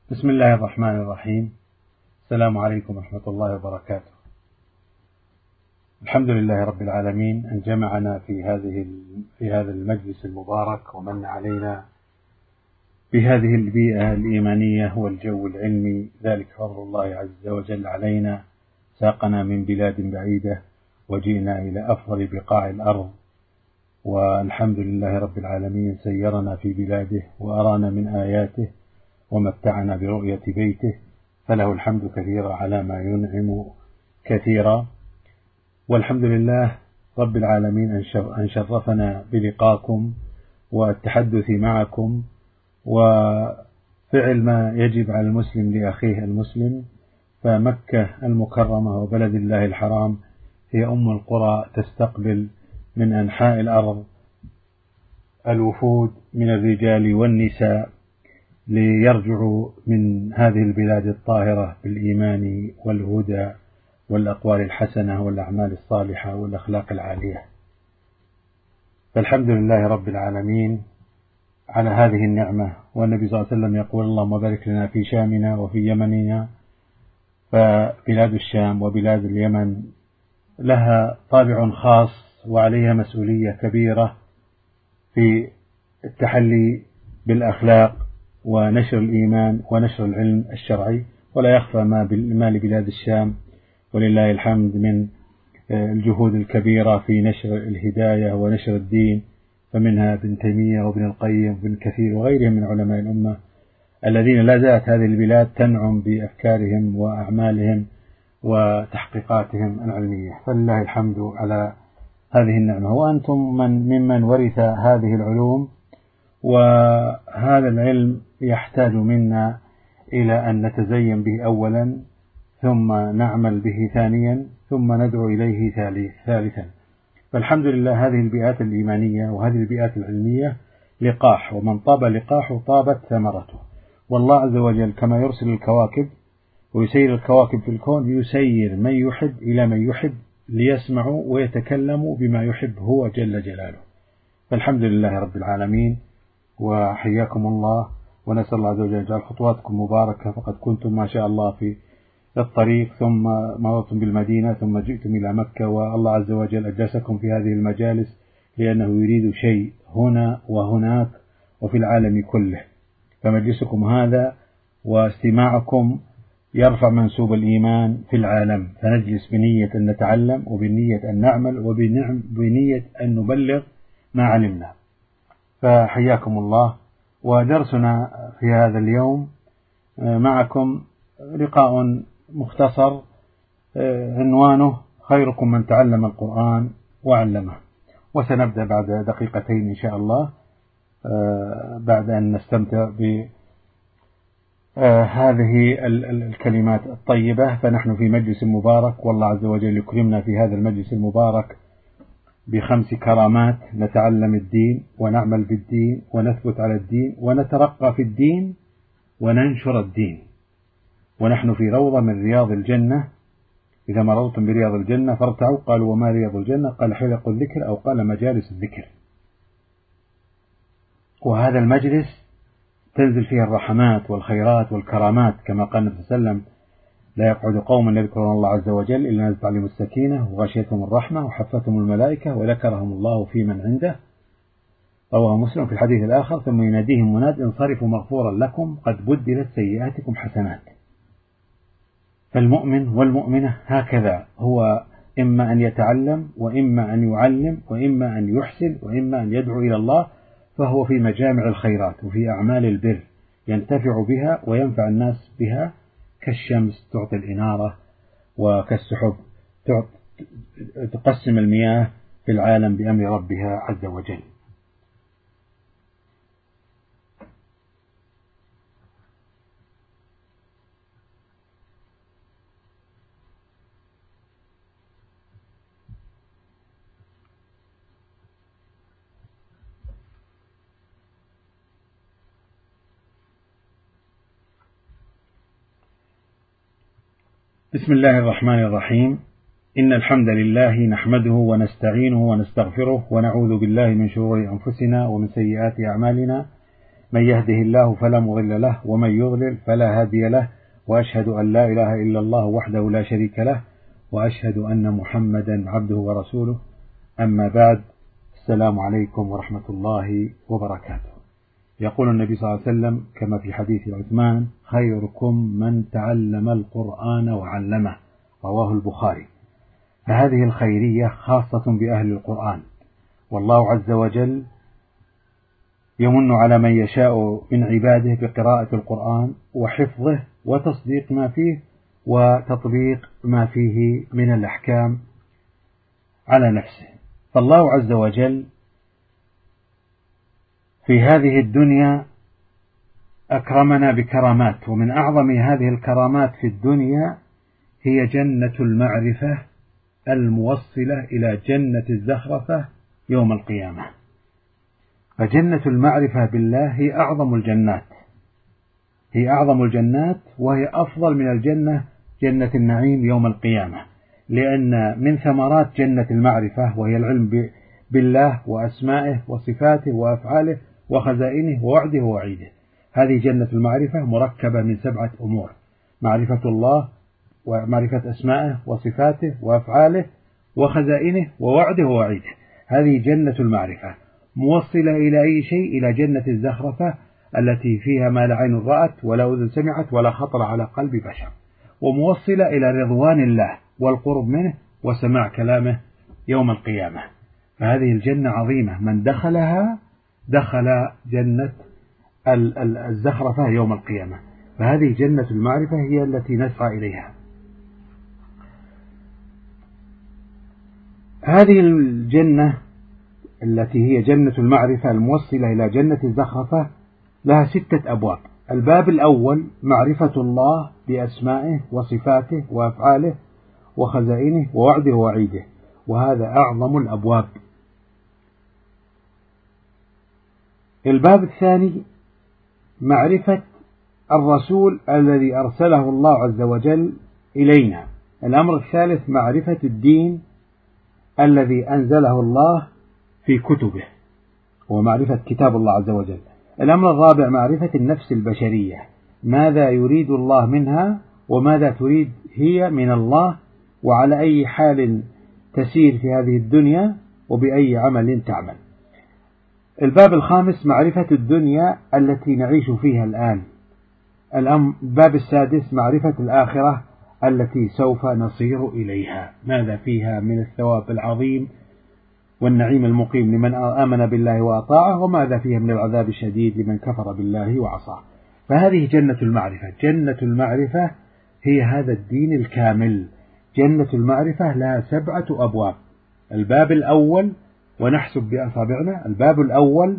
بسم الله الرحمن الرحيم. السلام عليكم ورحمة الله وبركاته. الحمد لله رب العالمين أن جمعنا في هذا المجلس المبارك ومن علينا بهذه البيئة الإيمانية والجو العلمي، ذلك فضل الله عز وجل علينا. ساقنا من بلاد بعيدة وجئنا إلى أفضل بقاع الأرض، والحمد لله رب العالمين سيرنا في بلاده وأرانا من آياته ومتعنا برؤية بيته، فله الحمد كثيرا على ما ينعم كثيرا. والحمد لله رب العالمين أن شرفنا بلقاكم والتحدث معكم وفعل ما يجب على المسلم لأخيه المسلم. فمكة المكرمة وبلد الله الحرام هي أم القرى، تستقبل من أنحاء الأرض الوفود من الرجال والنساء ليرجعوا من هذه البلاد الطاهرة بالإيمان والهدى والأقوال الحسنة والأعمال الصالحة والأخلاق العالية. فالحمد لله رب العالمين على هذه النعمة. والنبي صلى الله عليه وسلم يقول: اللهم بارك لنا في شامنا وفي يمننا. فبلاد الشام وبلاد اليمن لها طابع خاص وعليها مسؤولية كبيرة في التحلي بالأخلاق ونشر الإيمان ونشر العلم الشرعي. ولا يخفى ما لبلاد الشام ولله الحمد من الجهود الكبيرة في نشر الهداية ونشر الدين، فمنها ابن تيمية وابن القيم وابن كثير وغيرهم من علماء الأمة الذين لا زالت هذه البلاد تنعم بأفكارهم وأعمالهم وتحقيقاتهم العلمية، فلله الحمد على هذه النعمة. وأنتم ممن ورث هذه العلوم، وهذا العلم يحتاج منا إلى أن نتزين به أولا، ثم نعمل به ثانيا، ثم ندعو إليه ثالثا. فالحمد لله هذه البيئات الإيمانية وهذه البيئات العلمية لقاح، ومن طاب لقاحه طابت ثمرته. والله عز وجل كما يرسل الكواكب ويسير الكواكب في الكون، يسير من يحب إلى من يحب ليسمعوا ويتكلموا بما يحب هو جل جلاله. فالحمد لله رب العالمين، وحياكم الله، ونسأل الله عز وجل يجعل خطواتكم مباركة. فقد كنتم ما شاء الله في الطريق، ثم مررتم بالمدينة، ثم جئتم إلى مكة، والله عز وجل أجلسكم في هذه المجالس لأنه يريد شيء هنا وهناك وفي العالم كله. فمجلسكم هذا واستماعكم يرفع منسوب الإيمان في العالم، فنجلس بنية أن نتعلم، وبنية أن نعمل، وبنية أن نبلغ ما علمنا. فحياكم الله. ودرسنا في هذا اليوم معكم لقاء مختصر عنوانه: خيركم من تعلم القرآن وعلمه. وسنبدأ بعد دقيقتين إن شاء الله، بعد أن نستمتع بهذه الكلمات الطيبة. فنحن في مجلس مبارك، والله عز وجل يكرمنا في هذا المجلس المبارك ب5 كرامات: نتعلم الدين ونعمل بالدين ونثبت على الدين ونترقى في الدين وننشر الدين. ونحن في روضة من رياض الجنة. إذا مررتم برياض الجنة فارتعوا. قالوا: وما رياض الجنة؟ قال: حلق الذكر، أو قال: مجالس الذكر. وهذا المجلس تنزل فيه الرحمات والخيرات والكرامات، كما قال النبي صلى الله عليه وسلم: لا يقعد قوم يذكرون الله عز وجل إلا نزلت عليهم السكينة وغشيتهم الرحمة وحفتهم الملائكة وذكرهم الله في من عنده. رواه مسلم. في الحديث الآخر: ثم يناديهم مناد: انصرفوا مغفورا لكم قد بدلت سيئاتكم حسنات. فالمؤمن والمؤمنة هكذا، هو إما أن يتعلم، وإما أن يعلم، وإما أن يحسن، وإما أن يدعو إلى الله. فهو في مجامع الخيرات وفي أعمال البر ينتفع بها وينفع الناس بها، كالشمس تعطي الإنارة، وكالسحب تقسم المياه في العالم بأمر ربها عز وجل. بسم الله الرحمن الرحيم. إن الحمد لله نحمده ونستعينه ونستغفره ونعوذ بالله من شرور أنفسنا ومن سيئات أعمالنا. من يهده الله فلا مضل له ومن يضلل فلا هادي له، وأشهد أن لا إله إلا الله وحده لا شريك له، وأشهد أن محمدا عبده ورسوله. أما بعد، السلام عليكم ورحمة الله وبركاته. يقول النبي صلى الله عليه وسلم كما في حديث عثمان: خيركم من تعلم القرآن وعلمه، رواه البخاري. فهذه الخيرية خاصة بأهل القرآن، والله عز وجل يمن على من يشاء من عباده بقراءة القرآن وحفظه وتصديق ما فيه وتطبيق ما فيه من الأحكام على نفسه. فالله عز وجل في هذه الدنيا أكرمنا بكرامات، ومن أعظم هذه الكرامات في الدنيا هي جنة المعرفة الموصلة إلى جنة الزخرفة يوم القيامة. فجنة المعرفة بالله هي أعظم الجنات، هي أعظم الجنات، وهي أفضل من الجنة جنة النعيم يوم القيامة، لأن من ثمرات جنة المعرفة وهي العلم بالله وأسمائه وصفاته وأفعاله وخزائنه ووعده ووعيده. هذه جنة المعرفة مركبة من 7 أمور: معرفة الله ومعرفة أسمائه وصفاته وأفعاله وخزائنه ووعده ووعيده. هذه جنة المعرفة موصلة إلى أي شيء؟ إلى جنة الزخرفة التي فيها ما لا عين رأت ولا أذن سمعت ولا خطر على قلب بشر، وموصلة إلى رضوان الله والقرب منه وسماع كلامه يوم القيامة. فهذه الجنة عظيمة، من دخلها دخل جنة الزخرفة يوم القيامة. فهذه جنة المعرفة هي التي نسعى إليها. هذه الجنة التي هي جنة المعرفة الموصلة إلى جنة الزخرفة لها 6 أبواب. الباب الأول معرفة الله بأسمائه وصفاته وأفعاله وخزائنه ووعده ووعيده، وهذا أعظم الأبواب. الباب الثاني معرفة الرسول الذي أرسله الله عز وجل إلينا. الأمر الثالث معرفة الدين الذي أنزله الله في كتبه ومعرفة كتاب الله عز وجل. الأمر الرابع معرفة النفس البشرية، ماذا يريد الله منها وماذا تريد هي من الله، وعلى أي حال تسير في هذه الدنيا وبأي عمل تعمل. الباب الخامس معرفة الدنيا التي نعيش فيها الآن. الباب السادس معرفة الآخرة التي سوف نصير إليها، ماذا فيها من الثواب العظيم والنعيم المقيم لمن آمن بالله وأطاعه، وماذا فيها من العذاب الشديد لمن كفر بالله وعصاه. فهذه جنة المعرفة. جنة المعرفة هي هذا الدين الكامل. جنة المعرفة لها 7 أبواب. الباب الأول، ونحسب بأصابعنا، الباب الأول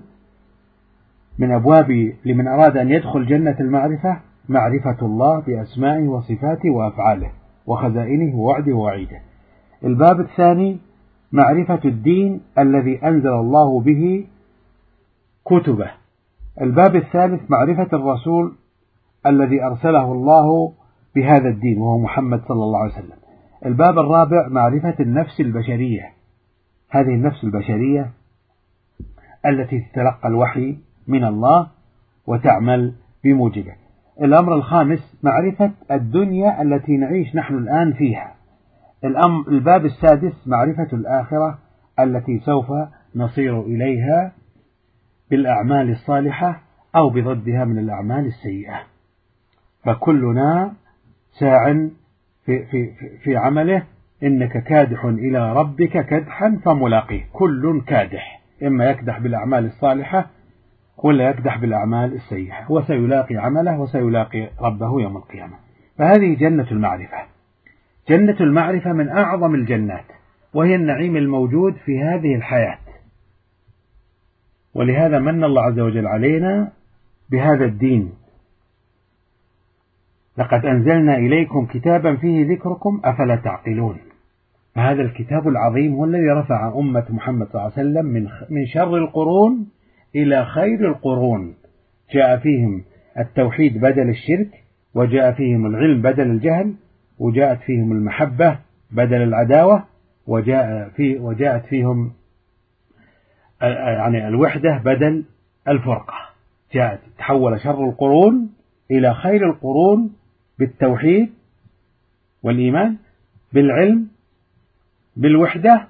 من أبواب لمن أراد أن يدخل جنة المعرفة معرفة الله بأسمائه وصفاته وأفعاله وخزائنه ووعده ووعيده. الباب الثاني معرفة الدين الذي أنزل الله به كتبه. الباب الثالث معرفة الرسول الذي أرسله الله بهذا الدين وهو محمد صلى الله عليه وسلم. الباب الرابع معرفة النفس البشرية، هذه النفس البشرية التي تتلقى الوحي من الله وتعمل بموجبه. الأمر الخامس معرفة الدنيا التي نعيش نحن الآن فيها. الباب السادس معرفة الآخرة التي سوف نصير إليها بالأعمال الصالحة أو بضدها من الأعمال السيئة. فكلنا ساع في عمله، إنك كادح إلى ربك كدحا فملاقيه. كل كادح، إما يكدح بالأعمال الصالحة ولا يكدح بالأعمال السيئة، وسيلاقي عمله وسيلاقي ربه يوم القيامة. فهذه جنة المعرفة. جنة المعرفة من أعظم الجنات، وهي النعيم الموجود في هذه الحياة. ولهذا من الله عز وجل علينا بهذا الدين: لقد أنزلنا إليكم كتابا فيه ذكركم أفلا تعقلون. فهذا الكتاب العظيم هو الذي رفع أمة محمد صلى الله عليه وسلم من شر القرون إلى خير القرون. جاء فيهم التوحيد بدل الشرك، وجاء فيهم العلم بدل الجهل، وجاءت فيهم المحبة بدل العداوة، وجاءت فيهم يعني الوحدة بدل الفرقة. جاءت تحول شر القرون إلى خير القرون بالتوحيد والإيمان، بالعلم، بالوحدة،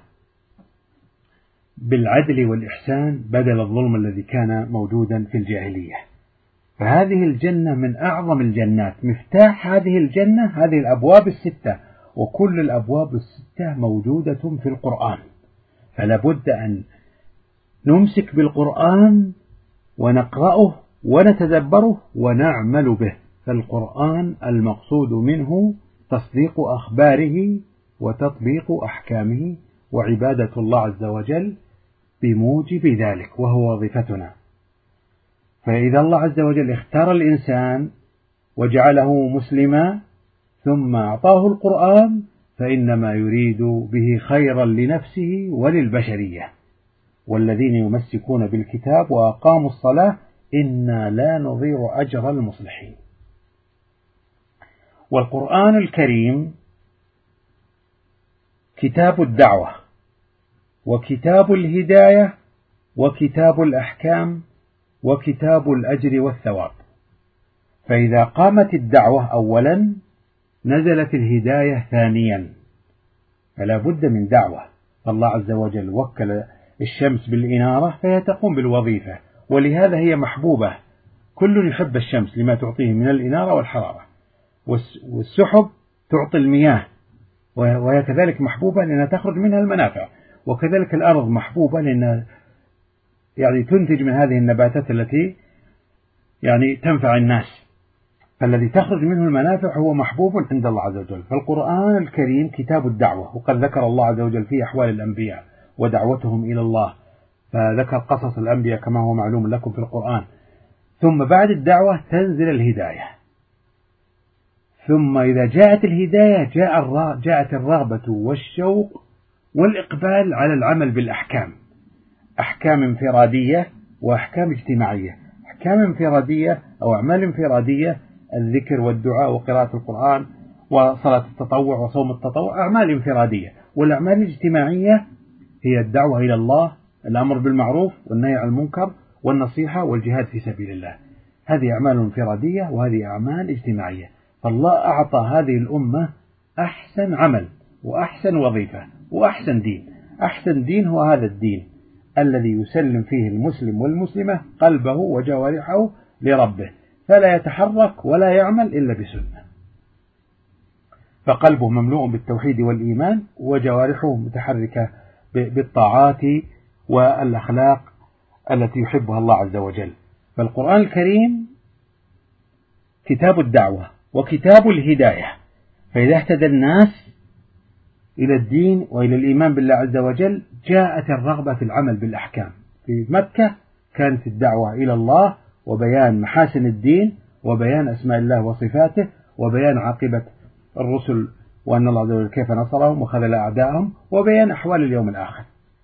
بالعدل والإحسان بدل الظلم الذي كان موجودا في الجاهلية. فهذه الجنة من أعظم الجنات. مفتاح هذه الجنة هذه الأبواب الستة، وكل الأبواب الستة موجودة في القرآن، فلا بد أن نمسك بالقرآن ونقرأه ونتدبره ونعمل به. فالقرآن المقصود منه تصديق أخباره وتطبيق أحكامه وعبادة الله عز وجل بموجب ذلك، وهو وظيفتنا. فإذا الله عز وجل اختار الإنسان وجعله مسلما ثم أعطاه القرآن فإنما يريد به خيرا لنفسه وللبشرية. والذين يمسكون بالكتاب وأقاموا الصلاة إنا لا نضيع أجر المصلحين. والقرآن الكريم كتاب الدعوة وكتاب الهداية وكتاب الأحكام وكتاب الأجر والثواب. فإذا قامت الدعوة أولا نزلت الهداية ثانيا، فلا بد من دعوة. فالله عز وجل وكل الشمس بالإنارة فهي تقوم بالوظيفة، ولهذا هي محبوبة. كل يحب الشمس لما تعطيه من الإنارة والحرارة، والسحب تعطي المياه وهي كذلك محبوبة لأنها تخرج منها المنافع، وكذلك الأرض محبوبة لأنها تنتج من هذه النباتات التي تنفع الناس، فالذي تخرج منه المنافع هو محبوب عند الله عز وجل. فالقرآن الكريم كتاب الدعوة، وقد ذكر الله عز وجل فيه أحوال الأنبياء ودعوتهم إلى الله، فذكر قصص الأنبياء كما هو معلوم لكم في القرآن. ثم بعد الدعوة تنزل الهداية، ثم إذا جاءت الهداية جاءت الرغبة والشوق والإقبال على العمل بالأحكام، أحكام انفرادية وأحكام اجتماعية. أحكام انفرادية أو أعمال انفرادية الذكر والدعاء وقراءة القرآن وصلاة التطوع وصوم التطوع أعمال انفرادية. والأعمال الاجتماعية هي الدعوة إلى الله، الأمر بالمعروف والنهي عن المنكر والنصيحة والجهاد في سبيل الله. هذه أعمال انفرادية وهذه أعمال اجتماعية. فالله أعطى هذه الأمة أحسن عمل وأحسن وظيفة وأحسن دين. أحسن دين هو هذا الدين الذي يسلم فيه المسلم والمسلمة قلبه وجوارحه لربه، فلا يتحرك ولا يعمل إلا بسنة، فقلبه مملوء بالتوحيد والإيمان وجوارحه متحركة بالطاعات والأخلاق التي يحبها الله عز وجل. فالقرآن الكريم كتاب الدعوة وكتاب الهداية، فإذا اهتدى الناس إلى الدين وإلى الإيمان بالله عز وجل جاءت الرغبة في العمل بالأحكام. في مكة كانت الدعوة إلى الله وبيان محاسن الدين وبيان أسماء الله وصفاته وبيان عاقبة الرسل وأن الله عز وجل كيف نصرهم وخذل أعداءهم وبيان أحوال اليوم الآخر.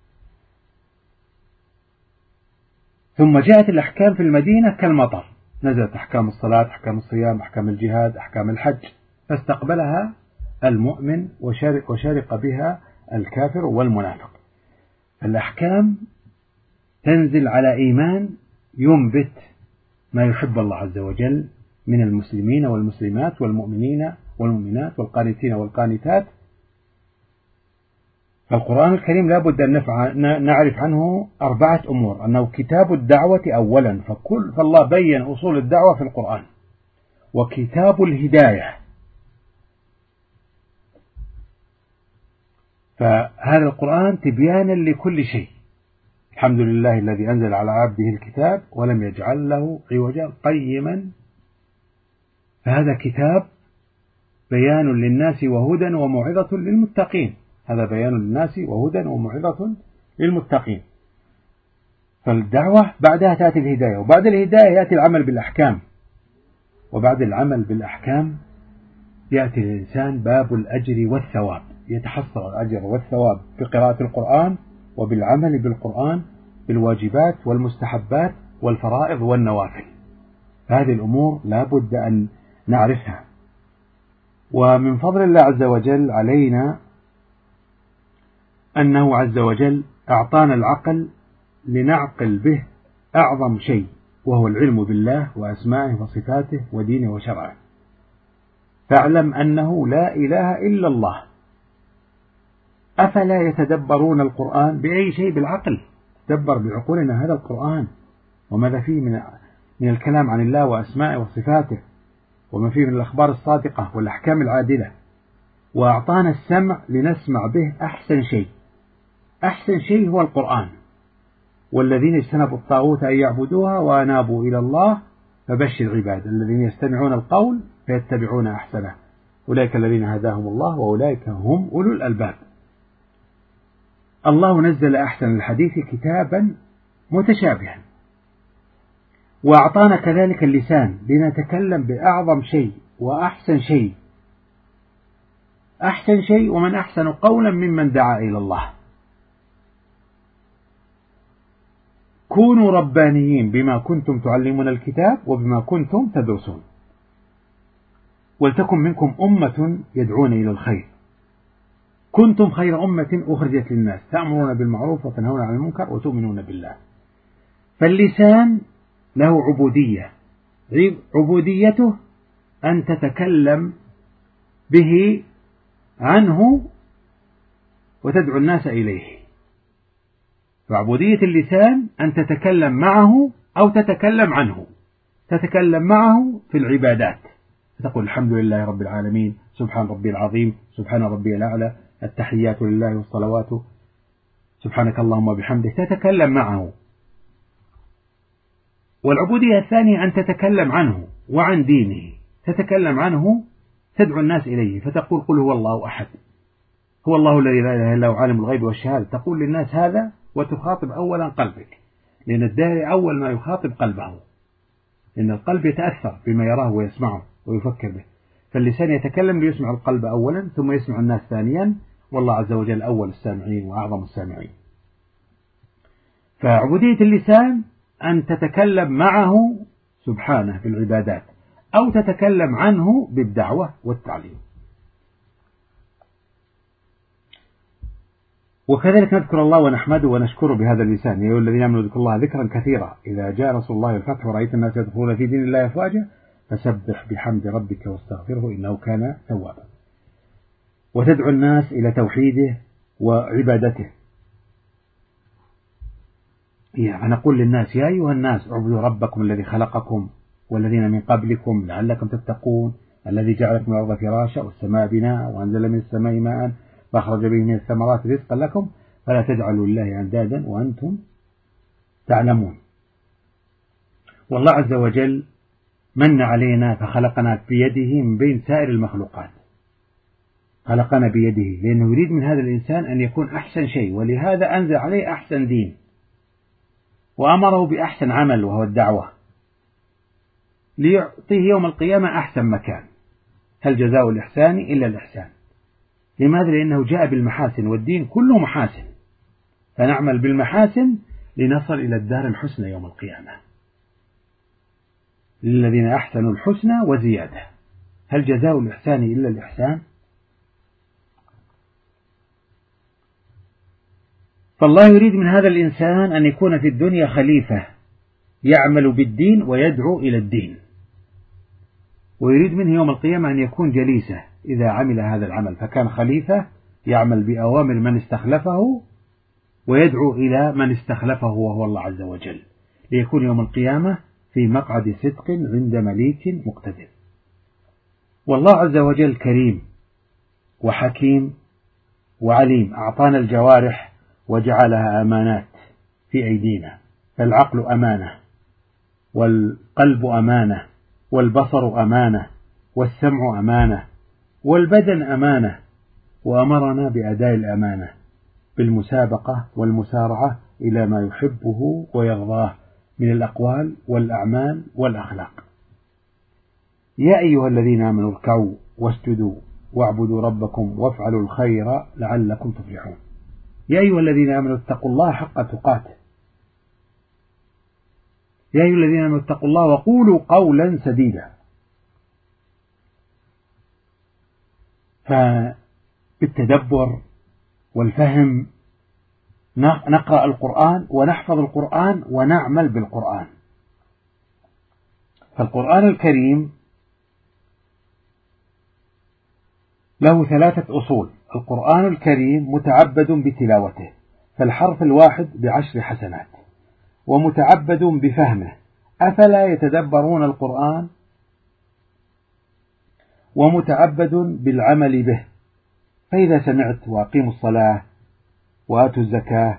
ثم جاءت الأحكام في المدينة كالمطر، نزلت أحكام الصلاة، أحكام الصيام، أحكام الجهاد، أحكام الحج، فاستقبلها المؤمن وشارق بها الكافر والمنافق. الأحكام تنزل على إيمان ينبت ما يحب الله عز وجل من المسلمين والمسلمات والمؤمنين والمؤمنات والقانتين والقانتات. فالقرآن الكريم لا بد أن نعرف عنه 4 أمور: أنه كتاب الدعوة أولا، فالله بين أصول الدعوة في القرآن، وكتاب الهداية، فهذا القرآن تبيانا لكل شيء. الحمد لله الذي أنزل على عبده الكتاب ولم يجعل له عوجا قيما. فهذا كتاب بيان للناس وهدى وموعظة للمتقين، هذا بيان للناس وهدى وموعظة للمتقين. فالدعوة بعدها تأتي الهداية، وبعد الهداية يأتي العمل بالأحكام، وبعد العمل بالأحكام يأتي الإنسان باب الأجر والثواب، يتحصل الأجر والثواب بقراءة القرآن وبالعمل بالقرآن بالواجبات والمستحبات والفرائض والنوافل. هذه الأمور لا بد أن نعرفها. ومن فضل الله عز وجل علينا أنه عز وجل أعطانا العقل لنعقل به أعظم شيء، وهو العلم بالله وأسمائه وصفاته ودينه وشرعه. فاعلم أنه لا إله إلا الله. أفلا يتدبرون القرآن؟ بأي شيء؟ بالعقل. تدبر بعقولنا هذا القرآن وماذا فيه من الكلام عن الله وأسمائه وصفاته، وما فيه من الأخبار الصادقة والأحكام العادلة. وأعطانا السمع لنسمع به أحسن شيء. أحسن شيء هو القرآن. والذين اجتنبوا الطاغوت أن يعبدوها وأنابوا إلى الله فبشر العباد الذين يستمعون القول فيتبعون أحسنه أولئك الذين هداهم الله وأولئك هم أولو الألباب. الله نزل أحسن الحديث كتابا متشابها، وأعطانا كذلك اللسان لنتكلم بأعظم شيء وأحسن شيء. أحسن شيء، ومن أحسن قولا ممن دعا إلى الله. كونوا ربانيين بما كنتم تعلمون الكتاب وبما كنتم تدرسون، ولتكن منكم أمة يدعون إلى الخير. كنتم خير أمة أخرجت للناس تأمرون بالمعروف وتنهون عن المنكر وتؤمنون بالله. فاللسان له عبودية. عبوديته أن تتكلم به عنه وتدعو الناس إليه. فعبودية اللسان أن تتكلم معه أو تتكلم عنه. تتكلم معه في العبادات، تقول الحمد لله رب العالمين، سبحان ربي العظيم، سبحان ربي الأعلى، التحيات لله والصلوات، سبحانك اللهم وبحمده، تتكلم معه. والعبودية الثانية أن تتكلم عنه وعن دينه. تتكلم عنه، تدعو الناس إليه، فتقول قل هو الله أحد، هو الله الذي لا إله إلا هو عالم الغيب والشهادة. تقول للناس هذا وتخاطب أولا قلبك، لأن الداعي أول ما يخاطب قلبه، لأن القلب يتأثر بما يراه ويسمعه ويفكر به. فاللسان يتكلم ليسمع القلب أولا ثم يسمع الناس ثانيا، والله عز وجل أول السامعين وأعظم السامعين. فعبودية اللسان أن تتكلم معه سبحانه في العبادات، أو تتكلم عنه بالدعوة والتعليم. وكذلك نذكر الله ونحمده ونشكره بهذا اللسان. يا أيها الذين آمنوا اذكروا الله ذكرا كثيرا إذا جاء نصر الله والفتح ورأيت الناس يدخلون في دين الله أفواجا فسبح بحمد ربك واستغفره إنه كان توابا. وتدعو الناس إلى توحيده وعبادته. نقول للناس يا أيها الناس اعبدوا ربكم الذي خلقكم والذين من قبلكم لعلكم تتقون الذي جعل لكم الأرض فراشا والسماء بناء وأنزل من السماء ماء فأخرج به من الثمرات رزقا لكم فلا تجعلوا لله أندادا وأنتم تعلمون. والله عز وجل من علينا فخلقنا بيده من بين سائر المخلوقات. خلقنا بيده لأنه يريد من هذا الإنسان أن يكون أحسن شيء، ولهذا أنزل عليه أحسن دين وأمره بأحسن عمل وهو الدعوة، ليعطيه يوم القيامة أحسن مكان. هل جزاء الإحسان إلا الإحسان؟ لماذا؟ لأنه جاء بالمحاسن، والدين كله محاسن، فنعمل بالمحاسن لنصل إلى الدار الحسنى يوم القيامة. للذين أحسنوا الحسنى وزيادة. هل جزاء الإحسان إلا الإحسان؟ فالله يريد من هذا الإنسان أن يكون في الدنيا خليفة يعمل بالدين ويدعو إلى الدين، ويريد منه يوم القيامة أن يكون جليسة إذا عمل هذا العمل، فكان خليفة يعمل بأوامر من استخلفه ويدعو إلى من استخلفه وهو الله عز وجل، ليكون يوم القيامة في مقعد صدق عند مليك مقتدر. والله عز وجل كريم وحكيم وعليم. أعطانا الجوارح وجعلها أمانات في أيدينا، فالعقل أمانة، والقلب أمانة، والبصر أمانة، والسمع أمانة، والبدن أمانة. وأمرنا بأداء الأمانة بالمسابقة والمسارعة إلى ما يحبه ويرضاه من الأقوال والأعمال والأخلاق. يا أيها الذين آمنوا اركعوا واسجدوا واعبدوا ربكم وافعلوا الخير لعلكم تفلحون. يا أيها الذين آمنوا اتقوا الله حق تقاته. يا أيها الذين آمنوا اتقوا الله وقولوا قولا سديدا. فبالتدبر والفهم نقرأ القرآن ونحفظ القرآن ونعمل بالقرآن. فالقرآن الكريم له 3 أصول. القرآن الكريم متعبد بتلاوته، فالحرف الواحد ب10 حسنات، ومتعبد بفهمه، أفلا يتدبرون القرآن، ومتعبد بالعمل به، فإذا سمعت وأقيموا الصلاة وآتوا الزكاة،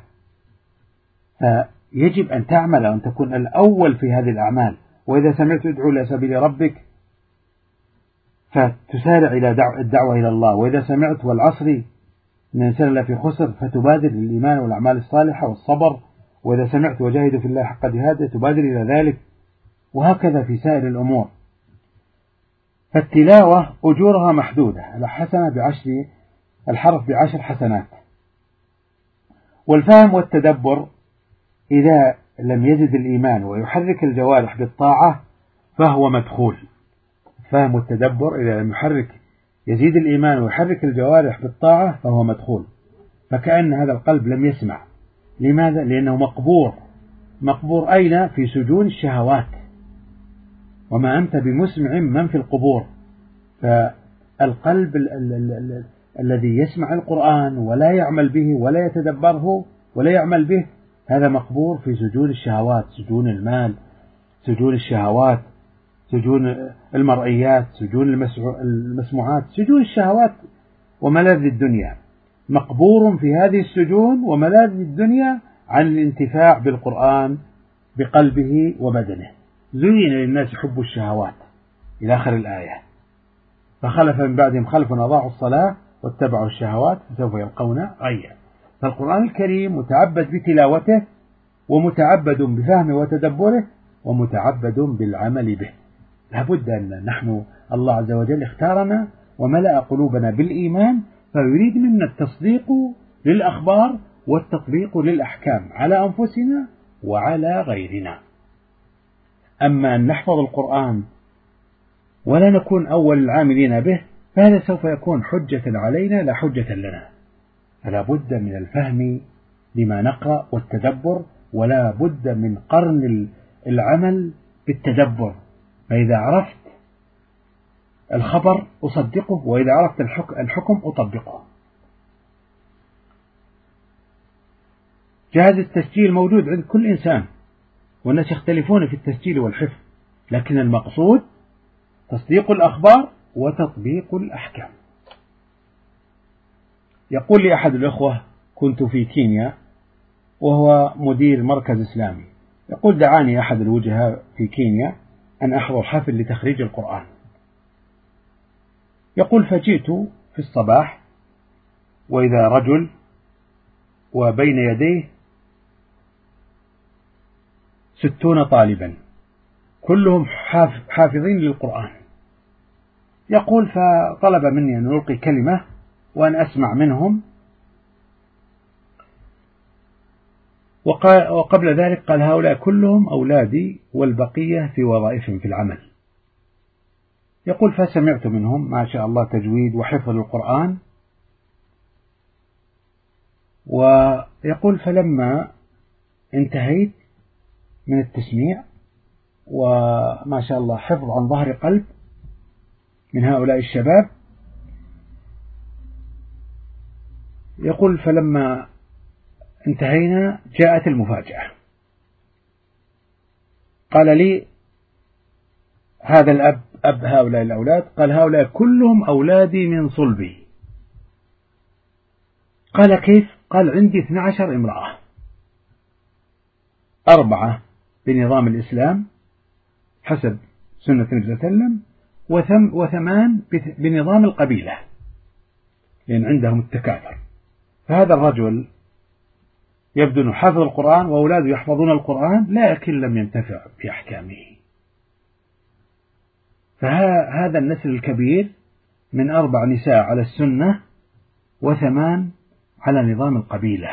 فيجب أن تعمل وأن تكون الأول في هذه الأعمال. وإذا سمعت ادعو إلى سبيل ربك فتسارع إلى الدعوة إلى الله. وإذا سمعت والعصر إن الإنسان لفي خسر فتبادر للإيمان والأعمال الصالحة والصبر. وإذا سمعت وجاهدوا في الله حق جهاده تبادر إلى ذلك، وهكذا في سائر الأمور. فالتلاوة أجورها محدودة، الحرف ب10 حسنات. والفهم والتدبر إذا لم يزد الإيمان ويحرك الجوارح بالطاعة فهو مدخول. فهم والتدبر إذا لم يزيد الإيمان ويحرك الجوارح بالطاعة فهو مدخول، فكأن هذا القلب لم يسمع. لماذا؟ لأنه مقبور أين؟ في سجون الشهوات، وما أنت بمسمع من في القبور. فالقلب الذي يسمع القرآن ولا يعمل به ولا يتدبره ولا يعمل به، هذا مقبور في سجون الشهوات، سجون المال، سجون الشهوات، سجون المرئيات، سجون المسموعات، سجون الشهوات وملاذ الدنيا. مقبور في هذه السجون وملاذ الدنيا عن الانتفاع بالقرآن بقلبه وبدنه. زين للناس حب الشهوات إلى آخر الآية. فخلف من بعدهم خلف أضاعوا الصلاة واتبعوا الشهوات فسوف يلقون غيا. فالقرآن الكريم متعبد بتلاوته، ومتعبد بفهمه وتدبره، ومتعبد بالعمل به. لابد أن نحن الله عز وجل اختارنا وملأ قلوبنا بالإيمان، فيريد منا التصديق للأخبار والتطبيق للأحكام على أنفسنا وعلى غيرنا. أما أن نحفظ القرآن ولا نكون أول العاملين به فهذا سوف يكون حجة علينا لا حجة لنا. فلا بد من الفهم لما نقرأ والتدبر، ولا بد من قرن العمل بالتدبر. فإذا عرفت الخبر أصدقه، وإذا عرفت الحكم أطبقه. جهاز التسجيل موجود عند كل إنسان، والناس يختلفون في التسجيل والحفظ، لكن المقصود تصديق الأخبار وتطبيق الأحكام. يقول لي أحد الأخوة كنت في كينيا وهو مدير مركز إسلامي، يقول دعاني أحد الوجهاء في كينيا أن أحضر حفل لتخريج القرآن. يقول فجئت في الصباح وإذا رجل وبين يديه 60 طالبا كلهم حافظين للقرآن. يقول فطلب مني أن ألقي كلمة وأن أسمع منهم، وقبل ذلك قال هؤلاء كلهم أولادي والبقية في وظائفهم في العمل. يقول فسمعت منهم ما شاء الله تجويد وحفظ القرآن. ويقول فلما انتهيت من التسميع وما شاء الله حفظ عن ظهر قلب من هؤلاء الشباب، يقول فلما انتهينا جاءت المفاجأة. قال لي هذا الأب، أب هؤلاء الأولاد، قال هؤلاء كلهم أولادي من صلبي. قال كيف؟ قال عندي 12 امرأة، 4 بنظام الإسلام حسب سنة النبي صلى الله عليه وسلم، و8 بنظام القبيلة لأن عندهم التكاثر. فهذا الرجل يبدو أنه حفظ القرآن وأولاده يحفظون القرآن لكن لم ينتفع بأحكامه. فهذا النسل الكبير من 4 نساء على السنة و8 على نظام القبيلة.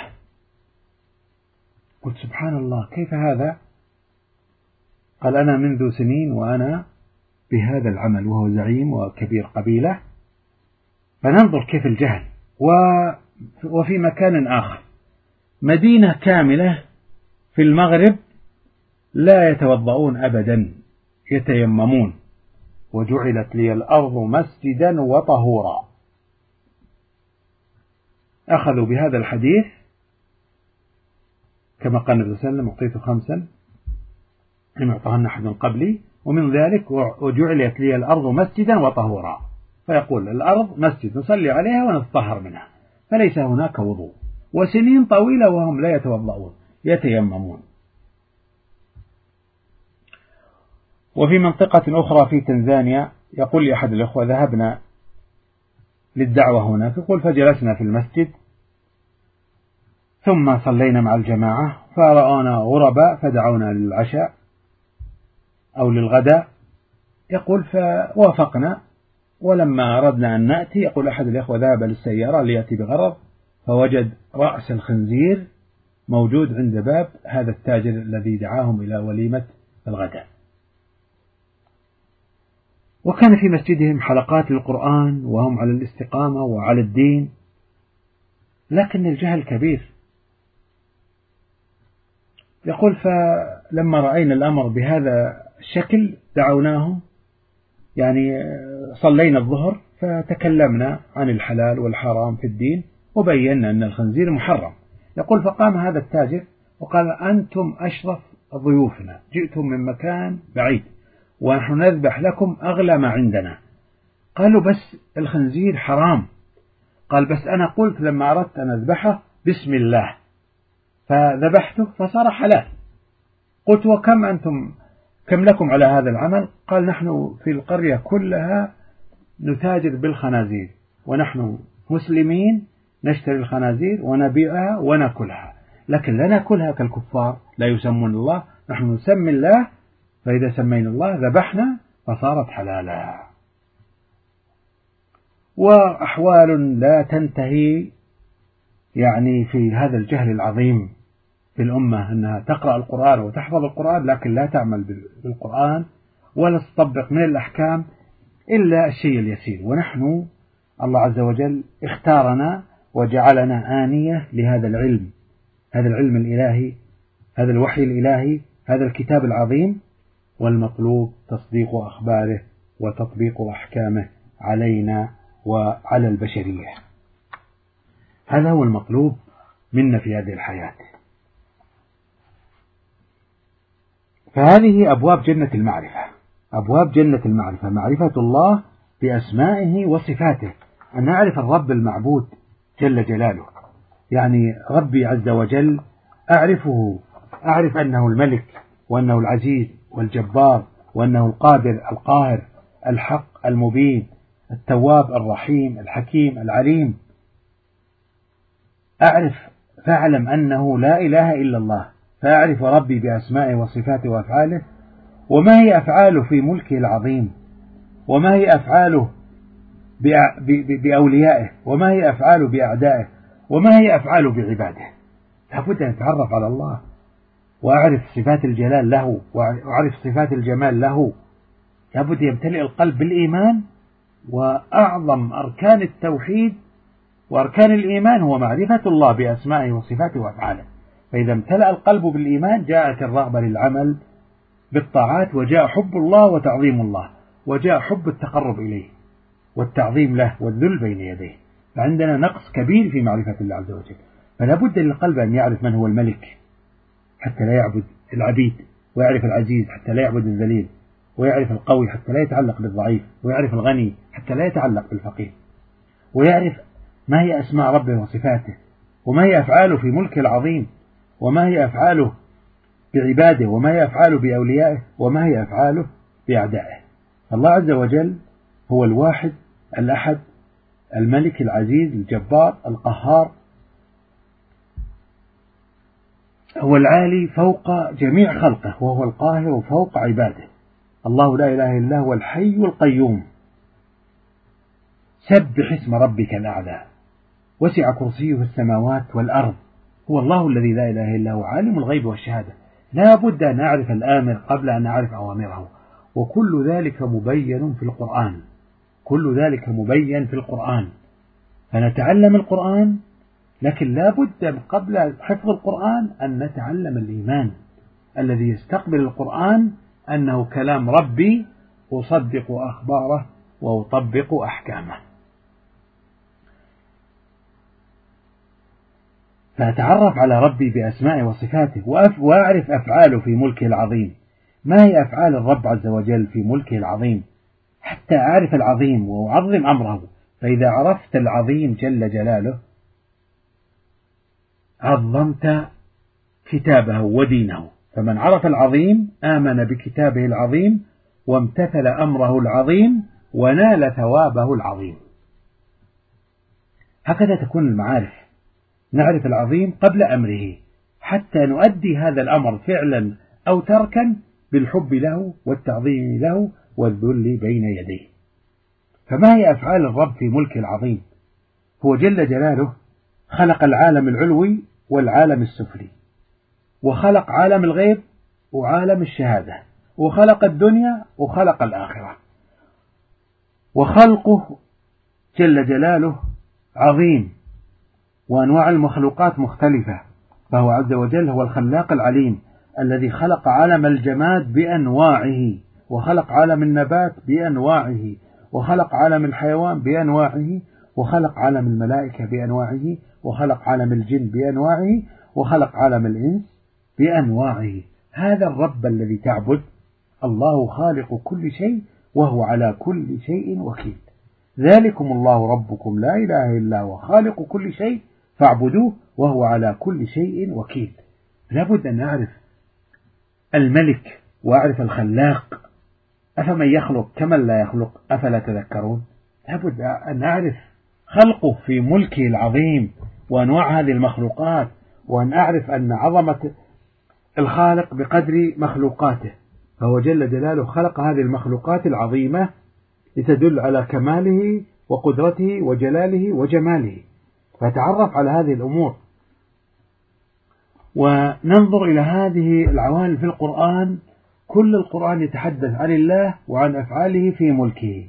قلت سبحان الله كيف هذا؟ قال أنا منذ سنين وأنا بهذا العمل، وهو زعيم وكبير قبيلة. فننظر كيف الجهل. وفي مكان آخر مدينة كاملة في المغرب لا يتوضؤون أبدا، يتيممون وجعلت لي الأرض مسجدا وطهورا. أخذوا بهذا الحديث كما قال النبي صلى الله عليه وسلم: أعطيت 5 لم يعطهن أحد من قبلي، ومن ذلك وجعلت لي الأرض مسجدا وطهورا. فيقول الأرض مسجد نصلي عليها ونتطهر منها، فليس هناك وضوء، وسنين طويلة وهم لا يتوضؤون يتيممون. وفي منطقة أخرى في تنزانيا يقول لي أحد الأخوة: ذهبنا للدعوة هناك، يقول: فجلسنا في المسجد ثم صلينا مع الجماعة، فرأونا غرباء فدعونا للعشاء أو للغداء. يقول: فوافقنا، ولما أردنا أن نأتي، يقول أحد الأخوة: ذهب للسيارة ليأتي بغرض، فوجد رأس الخنزير موجود عند باب هذا التاجر الذي دعاهم إلى وليمة الغداء. وكان في مسجدهم حلقات للقرآن وهم على الاستقامة وعلى الدين، لكن الجهل كبير. يقول: فلما رأينا الأمر بهذا الشكل دعوناهم، يعني صلينا الظهر فتكلمنا عن الحلال والحرام في الدين وبينا أن الخنزير محرم. يقول: فقام هذا التاجر وقال: أنتم أشرف ضيوفنا، جئتم من مكان بعيد ونحن نذبح لكم أغلى ما عندنا. قالوا: بس الخنزير حرام. قال: بس أنا قلت لما أردت أن أذبحه بسم الله فذبحته فصار حلال. قلت: كم لكم على هذا العمل؟ قال: نحن في القرية كلها نتاجر بالخنازير، ونحن مسلمين نشتري الخنازير ونبيعها ونأكلها، لكن لا نأكلها كالكفار لا يسمون الله، نحن نسمي الله، فإذا سمينا الله ذبحنا فصارت حلالا. وأحوال لا تنتهي يعني في هذا الجهل العظيم في الأمة، أنها تقرأ القرآن وتحفظ القرآن لكن لا تعمل بالقرآن ولا تطبق من الأحكام إلا الشيء اليسير. ونحن الله عز وجل اختارنا وجعلنا آنية لهذا العلم، هذا العلم الإلهي، هذا الوحي الإلهي، هذا الكتاب العظيم، والمطلوب تصديق أخباره وتطبيق أحكامه علينا وعلى البشرية. هذا هو المطلوب منا في هذه الحياة. فهذه أبواب جنة المعرفة، أبواب جنة المعرفة: معرفة الله بأسمائه وصفاته، أن نعرف الرب المعبود جل جلاله، يعني ربي عز وجل أعرفه، أعرف أنه الملك وأنه العزيز والجبار وأنه القادر القاهر الحق المبين التواب الرحيم الحكيم العليم. أعرف فأعلم أنه لا إله إلا الله، فأعرف ربي بأسمائه وصفاته وأفعاله، وما هي أفعاله في ملكه العظيم، وما هي أفعاله بأوليائه، وما هي أفعاله بأعدائه، وما هي أفعاله بعباده. لابد أن أتعرف على الله وأعرف صفات الجلال له وأعرف صفات الجمال له. لابد يمتلئ القلب بالإيمان، وأعظم أركان التوحيد وأركان الإيمان هو معرفة الله بأسمائه وصفاته وأفعاله. فإذا امتلأ القلب بالإيمان جاءت الرغبة للعمل بالطاعات، وجاء حب الله وتعظيم الله، وجاء حب التقرب إليه والتعظيم له والذل بين يديه. فعندنا نقص كبير في معرفة الله عز وجل، فلا بد للقلب أن يعرف من هو الملك حتى لا يعبد العبيد، ويعرف العزيز حتى لا يعبد الذليل، ويعرف القوي حتى لا يتعلق بالضعيف، ويعرف الغني حتى لا يتعلق بالفقير، ويعرف ما هي أسماء ربه وصفاته، وما هي أفعاله في ملكه العظيم، وما هي أفعاله بعباده، وما هي أفعاله بأوليائه، وما هي أفعاله بأعدائه. الله عز وجل هو الواحد الأحد الملك العزيز الجبار القهار، هو العالي فوق جميع خلقه، وهو القاهر فوق عباده. الله لا إله إلا هو الحي القيوم. سبح اسم ربك الأعلى، وسع كرسيه السماوات والأرض، هو الله الذي لا إله إلا هو عالم الغيب والشهادة. لا بد أن أعرف الآمر قبل أن أعرف أوامره، وكل ذلك مبين في القرآن، كل ذلك مبين في القرآن. فنتعلم القرآن، لكن لا بد قبل حفظ القرآن أن نتعلم الإيمان الذي يستقبل القرآن أنه كلام ربي أصدق أخباره وأطبق أحكامه. فأتعرف على ربي بأسمائه وصفاته وأعرف أفعاله في ملكه العظيم. ما هي أفعال الرب عز وجل في ملكه العظيم حتى أعرف العظيم وأعظم أمره. فإذا عرفت العظيم جل جلاله عظمت كتابه ودينه. فمن عرف العظيم آمن بكتابه العظيم وامتثل أمره العظيم ونال ثوابه العظيم. هكذا تكون المعارف، نعرف العظيم قبل أمره حتى نؤدي هذا الأمر فعلا أو تركا بالحب له والتعظيم له والذل بين يديه. فما هي أفعال الرب في ملك العظيم؟ هو جل جلاله خلق العالم العلوي والعالم السفلي، وخلق عالم الغيب وعالم الشهادة، وخلق الدنيا وخلق الآخرة. وخلقه جل جلاله عظيم، وأنواع المخلوقات مختلفة. فهو عز وجل هو الخلاق العليم الذي خلق عالم الجماد بأنواعه، وخلق عالم النبات بأنواعه، وخلق عالم الحيوان بأنواعه، وخلق عالم الملائكة بأنواعه، وخلق عالم الجن بأنواعه، وخلق عالم الإنس بأنواعه. هذا الرب الذي تعبد، الله خالق كل شيء وهو على كل شيء وكيل. ذلكم الله ربكم لا إله إلا هو خالق كل شيء فاعبدوه وهو على كل شيء وكيل. لابد أن نعرف الملك وأعرف الخلاق. أفمن يخلق كمن لا يخلق أفلا تذكرون؟ لابد أن نعرف خلقه في ملكه العظيم وأنواع هذه المخلوقات، وأن أعرف أن عظمة الخالق بقدر مخلوقاته. فهو جل جلاله خلق هذه المخلوقات العظيمة لتدل على كماله وقدرته وجلاله وجماله. فتعرف على هذه الأمور وننظر إلى هذه العوالم في القرآن. كل القرآن يتحدث عن الله وعن أفعاله في ملكه.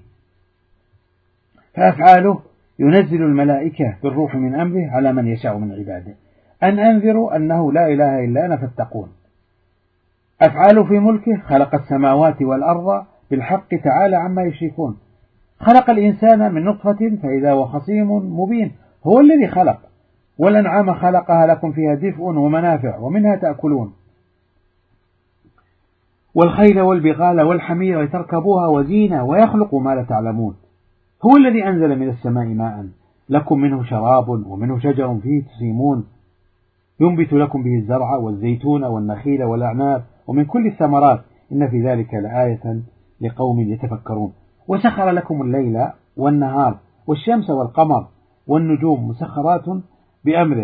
فأفعاله ينزل الملائكة بالروح من أمره على من يشاء من عباده أن أنذروا أنه لا إله إلا أنا فاتقون. أفعاله في ملكه خلق السماوات والأرض بالحق تعالى عما يشركون. خلق الإنسان من نطفة فإذا هو خصيم مبين. هو الذي خلق. والأنعام خلقها لكم فيها دفء ومنافع ومنها تأكلون. والخيل والبغال والحمير لتركبوها وزينة ويخلق ما لا تعلمون. هو الذي أنزل من السماء ماء لكم منه شراب ومنه شجر فيه تسيمون ينبت لكم به الزرع والزيتون والنخيل والأعناب ومن كل الثمرات إن في ذلك لآية لقوم يتفكرون. وسخر لكم الليل والنهار والشمس والقمر والنجوم مسخرات بأمره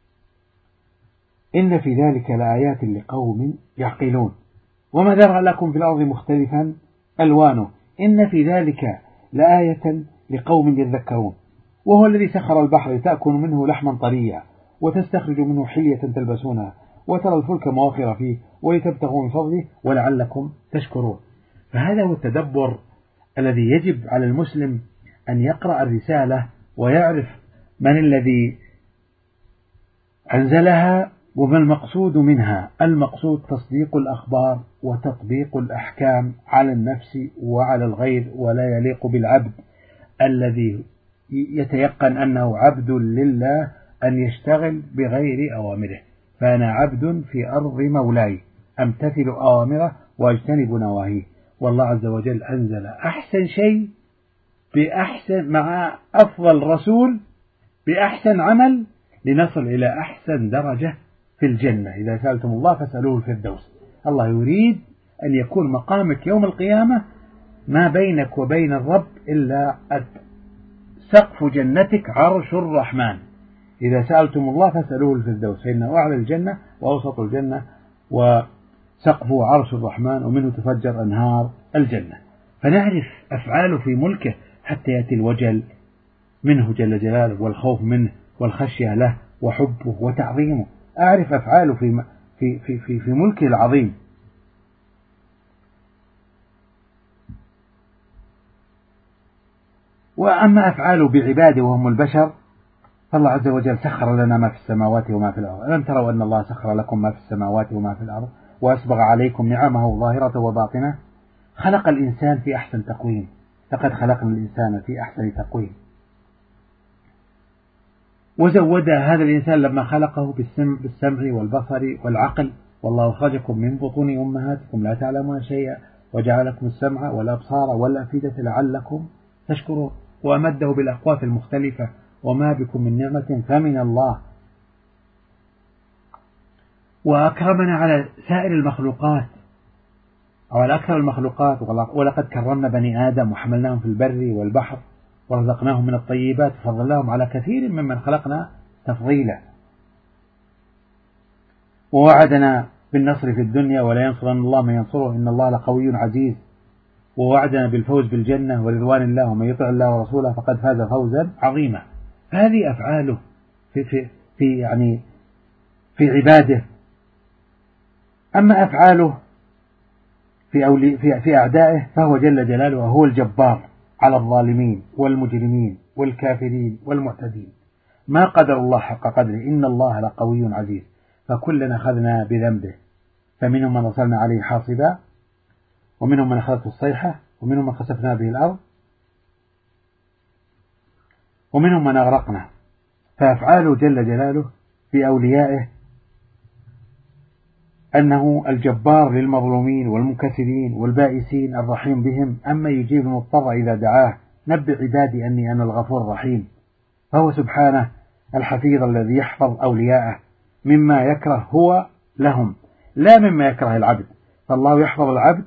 إن في ذلك لآيات لقوم يعقلون. وما ذرأ لكم في الأرض مختلفا ألوانه إن في ذلك لآية لقوم يذكرون. وهو الذي سخر البحر لتأكل منه لحما طريا وتستخرج منه حلية تلبسونها وترى الفلك مواخر فيه ولتبتغوا من فضله ولعلكم تشكرون. فهذا هو التدبر الذي يجب على المسلم أن يقرأ الرسالة ويعرف من الذي أنزلها وما المقصود منها. المقصود تصديق الأخبار وتطبيق الأحكام على النفس وعلى الغير. ولا يليق بالعبد الذي يتيقن أنه عبد لله أن يشتغل بغير أوامره. فأنا عبد في أرض مولاي أمتثل أوامره وأجتنب نواهيه. والله عز وجل أنزل أحسن شيء بأحسن مع أفضل رسول بأحسن عمل لنصل إلى أحسن درجة في الجنة. إذا سألتم الله فاسألوه الفردوس. الله يريد أن يكون مقامك يوم القيامة ما بينك وبين الرب إلا سقف جنتك عرش الرحمن. إذا سألتم الله فاسألوه الفردوس فإنه أعلى الجنة وأوسط الجنة وسقفه عرش الرحمن ومنه تفجر أنهار الجنة. فنعرف أفعاله في ملكه حتى يأتي الوجل منه جل جلاله والخوف منه والخشية له وحبه وتعظيمه. أعرف أفعاله في ملكه العظيم. وأما أفعاله بعباده وهم البشر فالله عز وجل سخر لنا ما في السماوات وما في الأرض. ألم تروا أن الله سخر لكم ما في السماوات وما في الأرض وأسبغ عليكم نعمه ظاهرة وباطنة. خلق الإنسان في أحسن تقويم، لقد خلقنا الإنسان في أحسن تقويم. وزود هذا الإنسان لما خلقه بالسمع والبصر والعقل. والله أخرجكم من بطون أمهاتكم لا تعلمون شيئا وجعل لكم السمع والأبصار والأفئدة لعلكم تشكرون. وأمده بالأقوات المختلفة. وما بكم من نعمة فمن الله. وأكرمنا على سائر المخلوقات أو على أكثر المخلوقات. ولقد كرمنا بني آدم وحملناهم في البر والبحر ورزقناهم من الطيبات وفضلناهم على كثير ممن خلقنا تفضيلا. ووعدنا بالنصر في الدنيا ولا ينصرن الله من ينصره إن الله لقوي عزيز. ووعدنا بالفوز بالجنة ورضوان الله ومن يطع الله ورسوله فقد فاز فوزا عظيما. هذه أفعاله في عباده. أما أفعاله في أعدائه فهو جل جلاله هو الجبار على الظالمين والمجرمين والكافرين والمعتدين. ما قدر الله حق قدره إن الله لقوي عزيز. فكلنا أخذنا بذنبه، فمنهم من أرسلنا عليه حاصبا ومنهم من أخذته الصيحة ومنهم من خسفنا به الأرض ومنهم من أغرقنا. فأفعاله جل جلاله في أوليائه أنه الجبار للمظلومين والمنكسرين والبائسين الرحيم بهم. أما يجيب المضطر إذا دعاه نبئ عبادي أني أنا الغفور الرحيم. فهو سبحانه الحفيظ الذي يحفظ أولياءه مما يكره هو لهم لا مما يكره العبد. فالله يحفظ العبد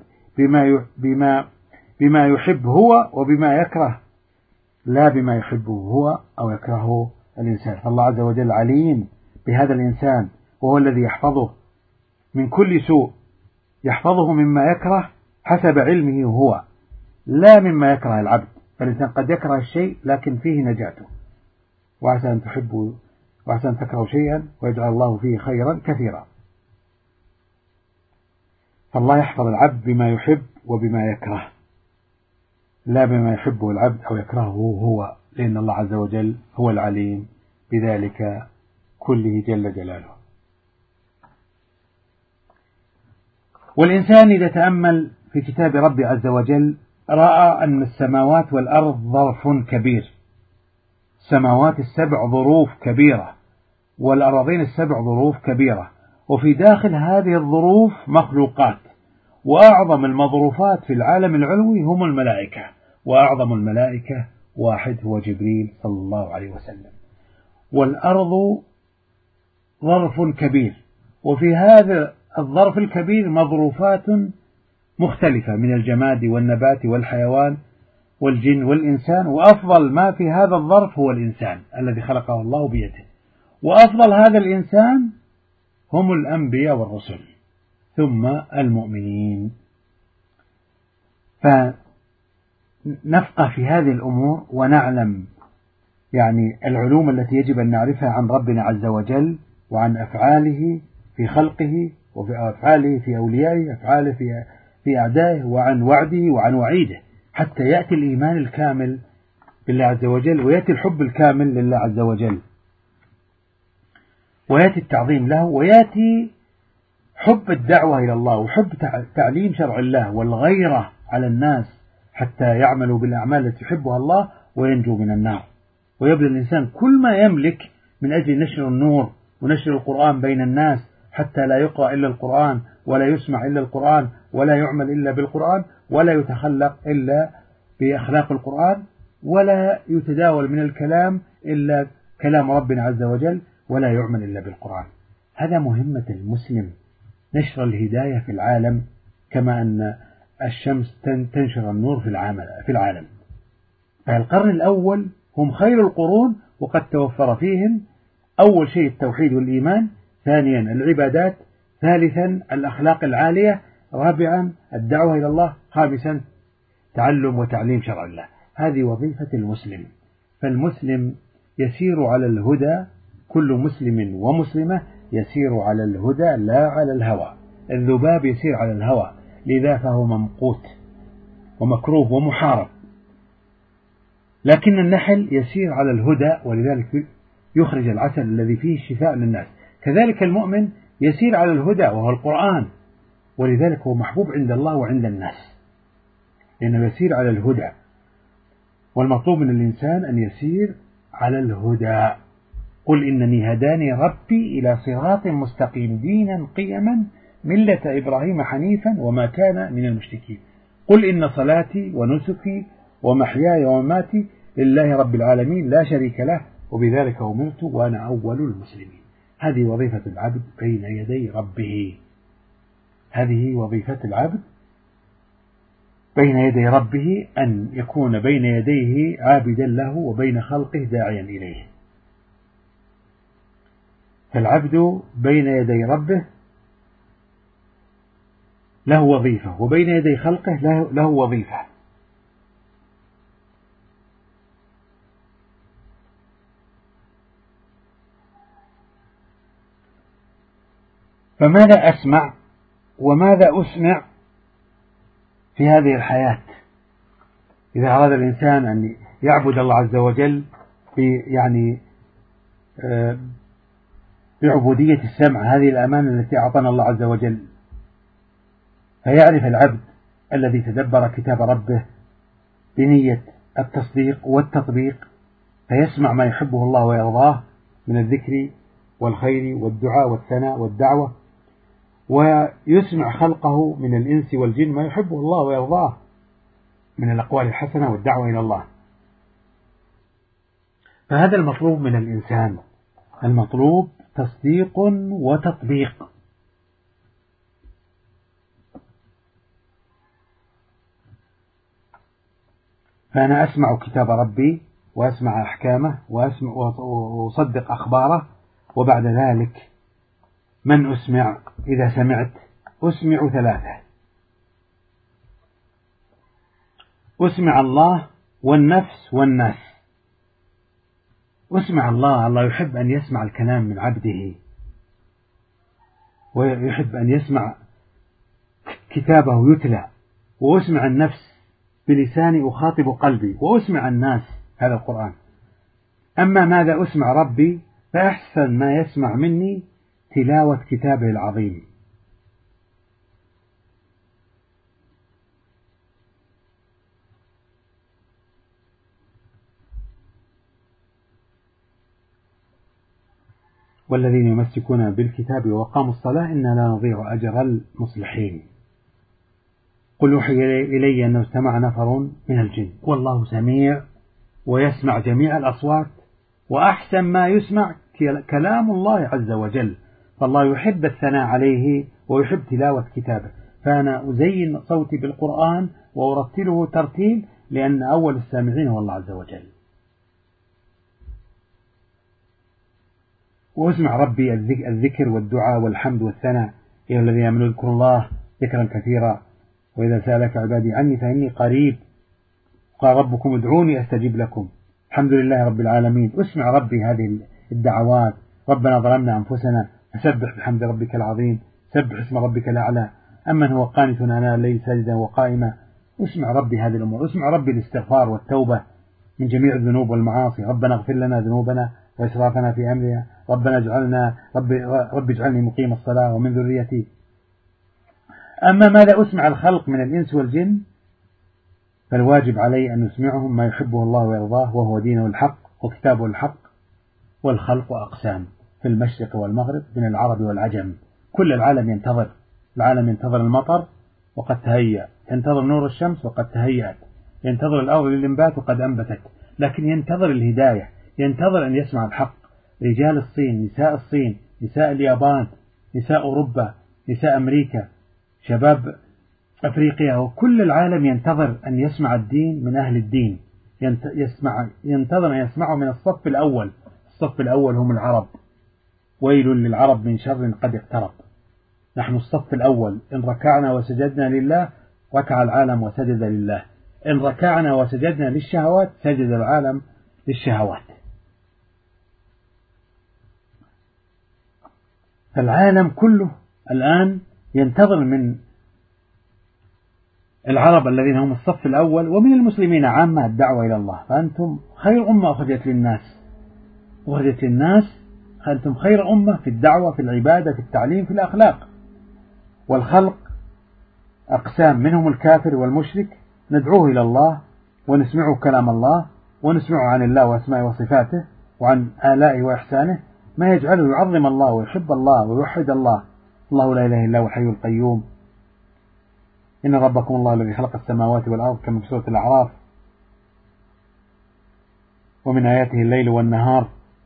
بما يحب هو وبما يكره لا بما يحبه هو أو يكرهه الإنسان. فالله عز وجل عليم بهذا الإنسان وهو الذي يحفظه من كل سوء، يحفظه مما يكره حسب علمه هو لا مما يكره العبد. فالإنسان قد يكره الشيء لكن فيه نجاته. وعسى أن تحبوا وعسى أن تكرهوا شيئا ويجعل الله فيه خيرا كثيرا. فالله يحفظ العبد بما يحب وبما يكره لا بما يحبه العبد أو يكرهه هو، لأن الله عز وجل هو العليم بذلك كله جل جلاله. والإنسان إذا تأمل في كتاب ربي عز وجل رأى أن السماوات والأرض ظرف كبير. السماوات السبع ظروف كبيرة والأراضين السبع ظروف كبيرة، وفي داخل هذه الظروف مخلوقات. وأعظم المظروفات في العالم العلوي هم الملائكة، وأعظم الملائكة واحد هو جبريل صلى الله عليه وسلم. والأرض ظرف كبير، وفي هذا الظرف الكبير مظروفات مختلفة من الجماد والنبات والحيوان والجن والإنسان. وأفضل ما في هذا الظرف هو الإنسان الذي خلقه الله بيده. وأفضل هذا الإنسان هم الأنبياء والرسل ثم المؤمنين. فنفقه في هذه الأمور ونعلم العلوم التي يجب أن نعرفها عن ربنا عز وجل وعن أفعاله في خلقه وفي أفعاله في أوليائه، أفعاله في أعدائه، وعن وعده وعن وعيده، حتى يأتي الإيمان الكامل بالله عز وجل ويأتي الحب الكامل لله عز وجل ويأتي التعظيم له ويأتي حب الدعوة إلى الله وحب تعليم شرع الله والغيرة على الناس حتى يعملوا بالأعمال التي يحبها الله وينجو من النار. ويبذل الإنسان كل ما يملك من أجل نشر النور ونشر القرآن بين الناس حتى لا يقرأ إلا القرآن ولا يسمع إلا القرآن ولا يعمل إلا بالقرآن ولا يتخلق إلا بأخلاق القرآن ولا يتداول من الكلام إلا كلام ربنا عز وجل ولا يعمل إلا بالقرآن. هذا مهمة المسلم، نشر الهداية في العالم كما أن الشمس تنشر النور في العالم. فالقرن الأول هم خير القرون وقد توفر فيهم أول شيء التوحيد والإيمان، ثانيا العبادات، ثالثا الأخلاق العالية، رابعا الدعوة إلى الله، خامسا تعلم وتعليم شرع الله. هذه وظيفة المسلم. فالمسلم يسير على الهدى، كل مسلم ومسلمة يسير على الهدى لا على الهوى. الذباب يسير على الهوى لذا فهو ممقوت ومكروه ومحارب، لكن النحل يسير على الهدى ولذلك يخرج العسل الذي فيه الشفاء للناس. كذلك المؤمن يسير على الهدى وهو القرآن ولذلك هو محبوب عند الله وعند الناس، لأنه يسير على الهدى، والمطلوب من الإنسان أن يسير على الهدى. قل إنني هداني ربي إلى صراط مستقيم دينا قيما ملة إبراهيم حنيفا وما كان من المشركين. قل إن صلاتي ونسكي ومحياي ومماتي لله رب العالمين لا شريك له وبذلك أمرت وأنا أول المسلمين. هذه وظيفة العبد بين يدي ربه، هذه وظيفة العبد بين يدي ربه، أن يكون بين يديه عابدا له وبين خلقه داعيا إليه. فالعبد بين يدي ربه له وظيفة، وبين يدي خلقه له وظيفة. فماذا أسمع وماذا أسمع في هذه الحياة؟ إذا أراد الإنسان أن يعبد الله عز وجل بعبودية السمع، هذه الأمانة التي أعطانا الله عز وجل، فيعرف العبد الذي تدبر كتاب ربه بنية التصديق والتطبيق، فيسمع ما يحبه الله ويرضاه من الذكر والخير والدعاء والثناء والدعوة، ويسمع خلقه من الإنس والجن ما يحبه الله ويرضاه من الأقوال الحسنة والدعوة إلى الله. فهذا المطلوب من الإنسان، المطلوب تصديق وتطبيق. فأنا أسمع كتاب ربي وأسمع أحكامه وأصدق أخباره، وبعد ذلك من أسمع؟ إذا سمعت أسمع ثلاثة: أسمع الله والنفس والناس. أسمع الله، الله يحب أن يسمع الكلام من عبده، ويحب أن يسمع كتابه يتلى. وأسمع النفس بلساني أخاطب قلبي، وأسمع الناس هذا القرآن. أما ماذا أسمع ربي؟ فأحسن ما يسمع مني تلاوة كتابه العظيم. والذين يمسكون بالكتاب وقاموا الصلاة إنا لا نضيع أجر المصلحين. قل أوحي إلي أنه استمع نفر من الجن والله سميع ويسمع جميع الأصوات، وأحسن ما يسمع كلام الله عز وجل، فالله يحب الثناء عليه ويحب تلاوة كتابه. فأنا أزين صوتي بالقرآن وأرتله ترتيل، لأن أول السامعين هو الله عز وجل. وأسمع ربي الذكر والدعاء والحمد والثناء: يا الذين آمنوا اذكروا الله ذكرا كثيرا وإذا سألك عبادي عني فإني قريب قال ربكم ادعوني أستجب لكم. الحمد لله رب العالمين. أسمع ربي هذه الدعوات: ربنا ظلمنا أنفسنا فسبح بحمد ربك العظيم، سبح اسم ربك الأعلى، أمن هو قانت آناء الليل ساجدا وقائما. أسمع ربي هذه الأمور. أسمع ربي الاستغفار والتوبة من جميع الذنوب والمعاصي: ربنا اغفر لنا ذنوبنا وإسرافنا في أمرنا، ربنا اجعلنا رب اجعلني مقيم الصلاة ومن ذريتي. أما ماذا أسمع الخلق من الإنس والجن؟ فالواجب علي أن نسمعهم ما يحبه الله ويرضاه وهو دينه الحق وكتابه الحق. والخلق أقسام في المشرق والمغرب من العرب والعجم، كل العالم ينتظر. العالم ينتظر المطر وقد تهيأ، ينتظر نور الشمس وقد تهيأت، ينتظر الأرض للإنبات وقد أنبتت، لكن ينتظر الهداية، ينتظر أن يسمع الحق. رجال الصين، نساء الصين، نساء اليابان، نساء أوروبا، نساء أمريكا، شباب أفريقيا، وكل العالم ينتظر أن يسمع الدين من أهل الدين، ينتظر أن يسمعه من الصف الأول. الصف الأول هم العرب. ويل للعرب من شر قد اقترب. نحن الصف الأول. إن ركعنا وسجدنا لله ركع العالم وسجد لله، إن ركعنا وسجدنا للشهوات سجد العالم للشهوات. العالم كله الآن ينتظر من العرب الذين هم الصف الأول ومن المسلمين عامة الدعوة إلى الله. فأنتم خير أمة أخرجت للناس، أنتم خير أمة في الدعوة، في العبادة، في التعليم، في الأخلاق. والخلق أقسام، منهم الكافر والمشرك، ندعوه إلى الله ونسمعه كلام الله ونسمعه عن الله وأسمائه وصفاته وعن آلائه وإحسانه، ما يجعله يعظم الله ويحب الله ويوحد الله. الله لا إله إلا هو الحي القيوم، إن ربكم الله الذي خلق السماوات والأرض، كما في سورة الأعراف، ومن آياته الليل والنهار،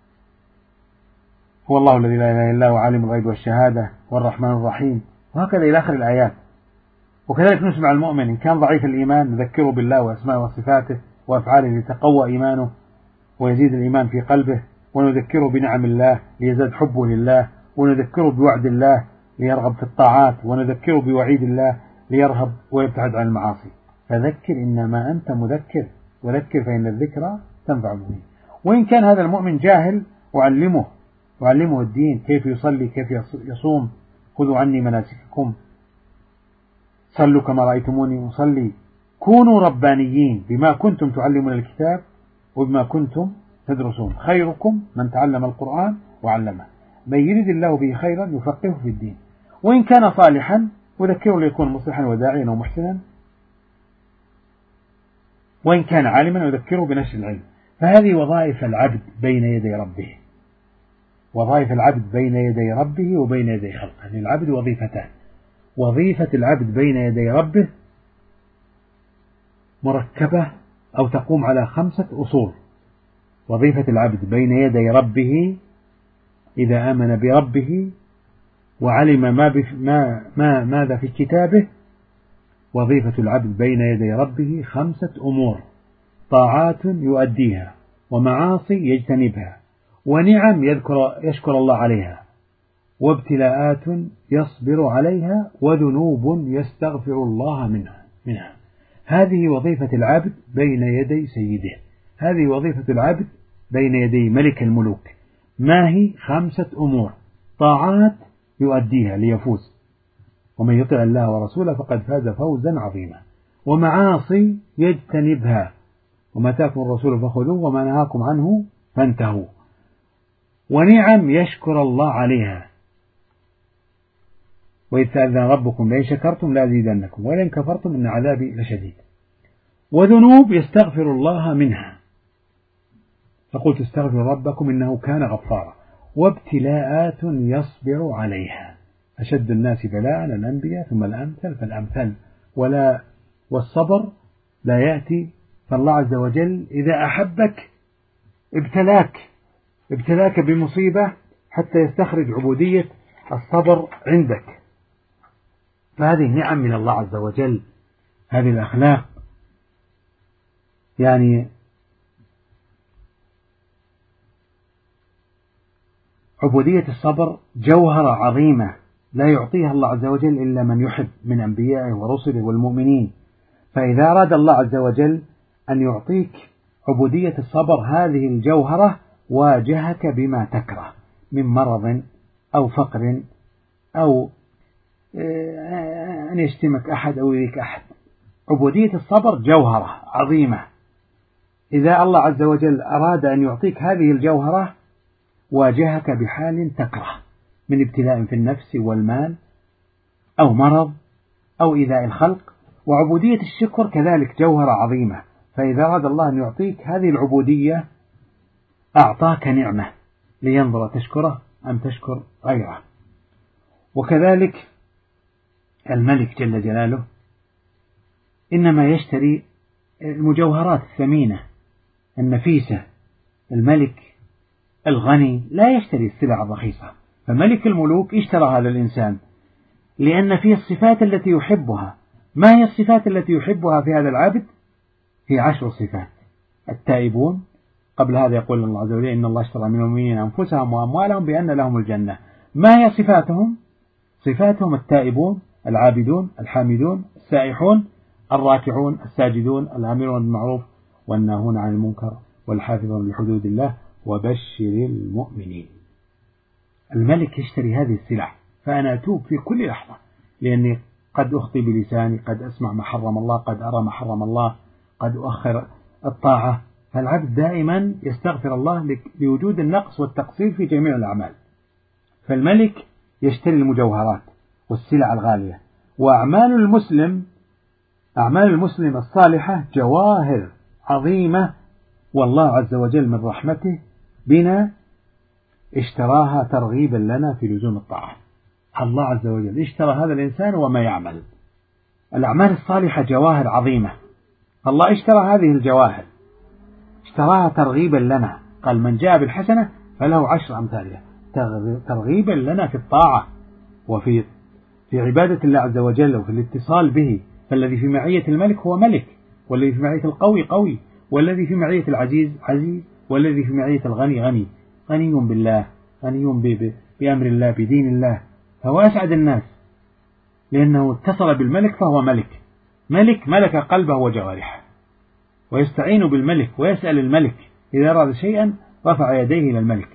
هو الله الذي لا إله إلا هو عالم الغيب والشهادة والرحمن الرحيم، وهكذا إلى آخر الآيات. وكذلك نسمع المؤمن إن كان ضعيف الإيمان نذكره بالله وأسمائه وصفاته وأفعاله ليتقوى إيمانه ويزيد الإيمان في قلبه، ونذكره بنعم الله ليزداد حبه لله، ونذكره بوعد الله ليرغب في الطاعات، ونذكره بوعيد الله ليرهب ويبتعد عن المعاصي. فذكر إنما أنت مذكر، وذكر فإن الذكرى تنفع المؤمنين. وإن كان هذا المؤمن جاهل وعلمه الدين، كيف يصلي، كيف يصوم، خذوا عني مناسككم، صلوا كما رأيتموني أصلي، كونوا ربانيين بما كنتم تعلمون الكتاب وبما كنتم تدرسون، خيركم من تعلم القرآن وعلمه، من يريد الله به خيرا يفقهه في الدين. وإن كان صالحا وذكره ليكون مصلحا وداعيا ومحسنا، وإن كان عالما يذكره بنشر العلم. فهذه وظائف العبد بين يدي ربه، وظائف العبد بين يدي ربه وبين يدي خلقه. للعبد وظيفتان: وظيفة العبد بين يدي ربه مركبة أو تقوم على 5 أصول. وظيفة العبد بين يدي ربه إذا آمن بربه وعلم ماذا في كتابه، وظيفة العبد بين يدي ربه 5 أمور: طاعات يؤديها، ومعاصي يجتنبها، ونعم يشكر الله عليها، وابتلاءات يصبر عليها، وذنوب يستغفر الله منها. هذه وظيفة العبد بين يدي سيده، هذه وظيفة العبد بين يدي ملك الملوك. ما هي؟ 5 أمور: طاعات يؤديها ليفوز، ومن يطع الله ورسوله فقد فاز فوزا عظيما. ومعاصي يجتنبها، وما آتاكم الرسول فخذوه وما نهاكم عنه فانتهوا. ونعم يشكر الله عليها، وإذ تأذن ربكم لئن شكرتم لأزيدنكم ولئن كفرتم إن عذابي لشديد. وذنوب يستغفر الله منها، فقلت استغفروا ربكم إنه كان غفارا. وابتلاءات يصبر عليها، أشد الناس بلاء الأنبياء ثم الأمثل فالأمثل. والصبر لا يأتي، فالله عز وجل إذا أحبك ابتلاك بمصيبة حتى يستخرج عبودية الصبر عندك. فهذه نعم من الله عز وجل، هذه الأخلاق. يعني عبودية الصبر جوهرة عظيمة لا يعطيها الله عز وجل إلا من يحب من أنبيائه ورسله والمؤمنين. فإذا أراد الله عز وجل أن يعطيك عبودية الصبر هذه الجوهرة، واجهك بما تكره من مرض أو فقر أو أن يشتمك أحد أو يريك أحد. عبودية الصبر جوهرة عظيمة. إذا الله عز وجل أراد أن يعطيك هذه الجوهرة واجهك بحال تكره من ابتلاء في النفس والمال أو مرض أو إيذاء الخلق. وعبودية الشكر كذلك جوهرة عظيمة، فإذا أراد الله أن يعطيك هذه العبودية أعطاك نعمة لينظر تشكره أم تشكر غيره. وكذلك الملك جل جلاله إنما يشتري المجوهرات الثمينة النفيسة. الملك الغني لا يشتري السلع الرخيصة. فملك الملوك اشترى هذا الإنسان لأن فيه الصفات التي يحبها. ما هي الصفات التي يحبها في هذا العبد؟ في 10 صفات. التائبون، قبل هذا يقول الله عز وجل إن الله اشترى من المؤمنين أنفسهم وأموالهم بأن لهم الجنة. ما هي صفاتهم؟ صفاتهم التائبون، العابدون، الحامدون، السائحون، الراكعون، الساجدون، الآمرون بالمعروف والناهون عن المنكر والحافظون لحدود الله وبشر المؤمنين. الملك يشتري هذه السلع. فأنا أتوب في كل لحظة، لأني قد أخطي بلساني، قد أسمع ما حرم الله، قد أرى ما حرم الله، قد أؤخر الطاعة. فالعبد دائما يستغفر الله لوجود النقص والتقصير في جميع الأعمال. فالملك يشتري المجوهرات والسلع الغالية. أعمال المسلم الصالحة جواهر عظيمة، والله عز وجل من رحمته بنا اشتراها ترغيبا لنا في لزوم الطاعة. الله عز وجل اشترى هذا الإنسان وما يعمل. الأعمال الصالحة جواهر عظيمة، الله اشترى هذه الجواهر، اشتراها ترغيبا لنا، قال من جاء بالحسنة فله 10 أمثالها، ترغيبا لنا في الطاعة وفي عبادة الله عز وجل وفي الاتصال به. فالذي في معية الملك هو ملك، والذي في معية القوي قوي، والذي في معية العزيز عزيز، والذي في معية الغني غني، غني بالله، غني بأمر الله، بدين الله، فهو أسعد الناس لأنه اتصل بالملك، فهو ملك قلبه وجوارحه، ويستعين بالملك ويسأل الملك إذا أراد شيئا رفع يديه إلى الملك.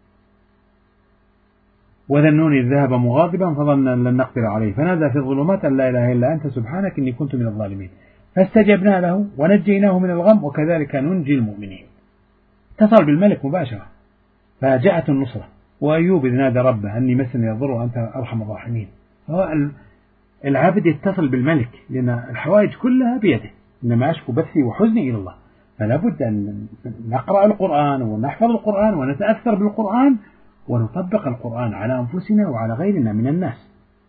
وذا النون إذ ذهب مغاضبا فظن أن لن نقدر عليه فنادى في الظلمات أن لا إله إلا أنت سبحانك إني كنت من الظالمين فاستجبنا له ونجيناه من الغم وكذلك ننجي المؤمنين. اتصل بالملك مباشرة فجاءت النصرة. وأيوب إذ نادى ربه أني مسني الضر وأنت أرحم الراحمين. العبد يتصل بالملك لأن الحوائج كلها بيده، إنما أشكو بثي وحزني إلى الله. فلا بد أن نقرأ القرآن ونحفظ القرآن ونتأثر بالقرآن ونطبق القرآن على أنفسنا وعلى غيرنا من الناس.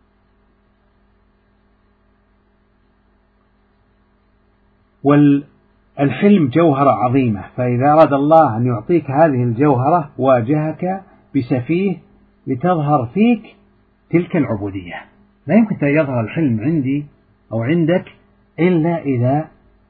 والحلم جوهرة عظيمة، فإذا أراد الله أن يعطيك هذه الجوهرة واجهك بسفيه لتظهر فيك تلك العبودية. لا يمكن أن يظهر الحلم عندي أو عندك إلا إذا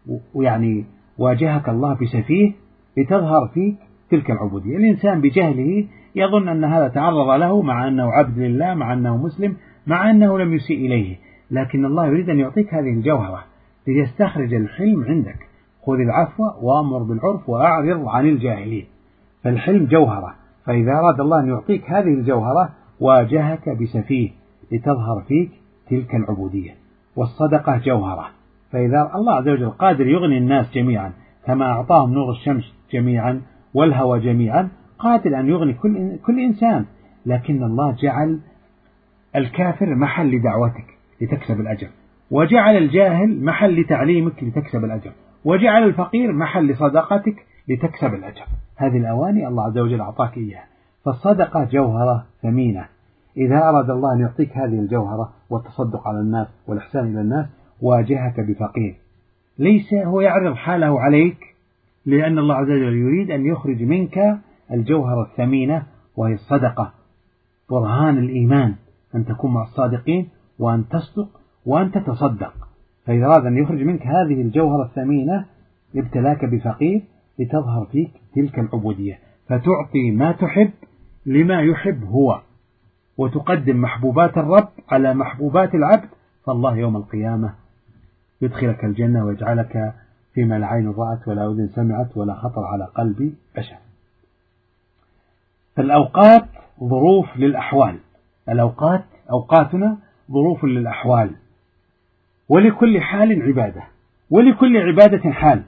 واجهك الله بسفيه لتظهر فيك تلك العبودية. الإنسان بجهله يظن أن هذا تعرض له مع أنه عبد لله، مع أنه مسلم، مع أنه لم يسيء إليه، لكن الله يريد أن يعطيك هذه الجوهرة ليستخرج الحلم عندك. خذ العفو وأمر بالعرف وأعرض عن الجاهلين. فالحلم جوهرة، فإذا أراد الله أن يعطيك هذه الجوهرة واجهك بسفيه لتظهر فيك تلك العبودية. والصدقة جوهرة، فإذا الله عز وجل قادر يغني الناس جميعا كما أعطاهم نور الشمس جميعا والهوى جميعا، قادر أن يغني كل إنسان، لكن الله جعل الكافر محل لدعوتك لتكسب الأجر، وجعل الجاهل محل لتعليمك لتكسب الأجر، وجعل الفقير محل لصدقتك لتكسب الأجر. هذه الأواني الله عز وجل أعطاك إياها. فالصدقة جوهرة ثمينة. إذا أراد الله أن يعطيك هذه الجوهرة والتصدق على الناس والإحسان إلى الناس واجهك بفقير، ليس هو يعرض حاله عليك، لأن الله عز وجل يريد أن يخرج منك الجوهرة الثمينة وهي الصدقة، برهان الإيمان، أن تكون مع الصادقين وأن تصدق وأن تتصدق. فإذا أراد أن يخرج منك هذه الجوهرة الثمينة ابتلاك بفقير لتظهر فيك تلك العبودية، فتعطي ما تحب لما يحب هو، وتقدم محبوبات الرب على محبوبات العبد، فالله يوم القيامة يدخلك الجنة ويجعلك فيما لا عين رأت ولا أذن سمعت ولا خطر على قلب بشر. فالأوقات ظروف للأحوال، أوقاتنا ظروف للأحوال، ولكل حال عبادة، ولكل عبادة حال.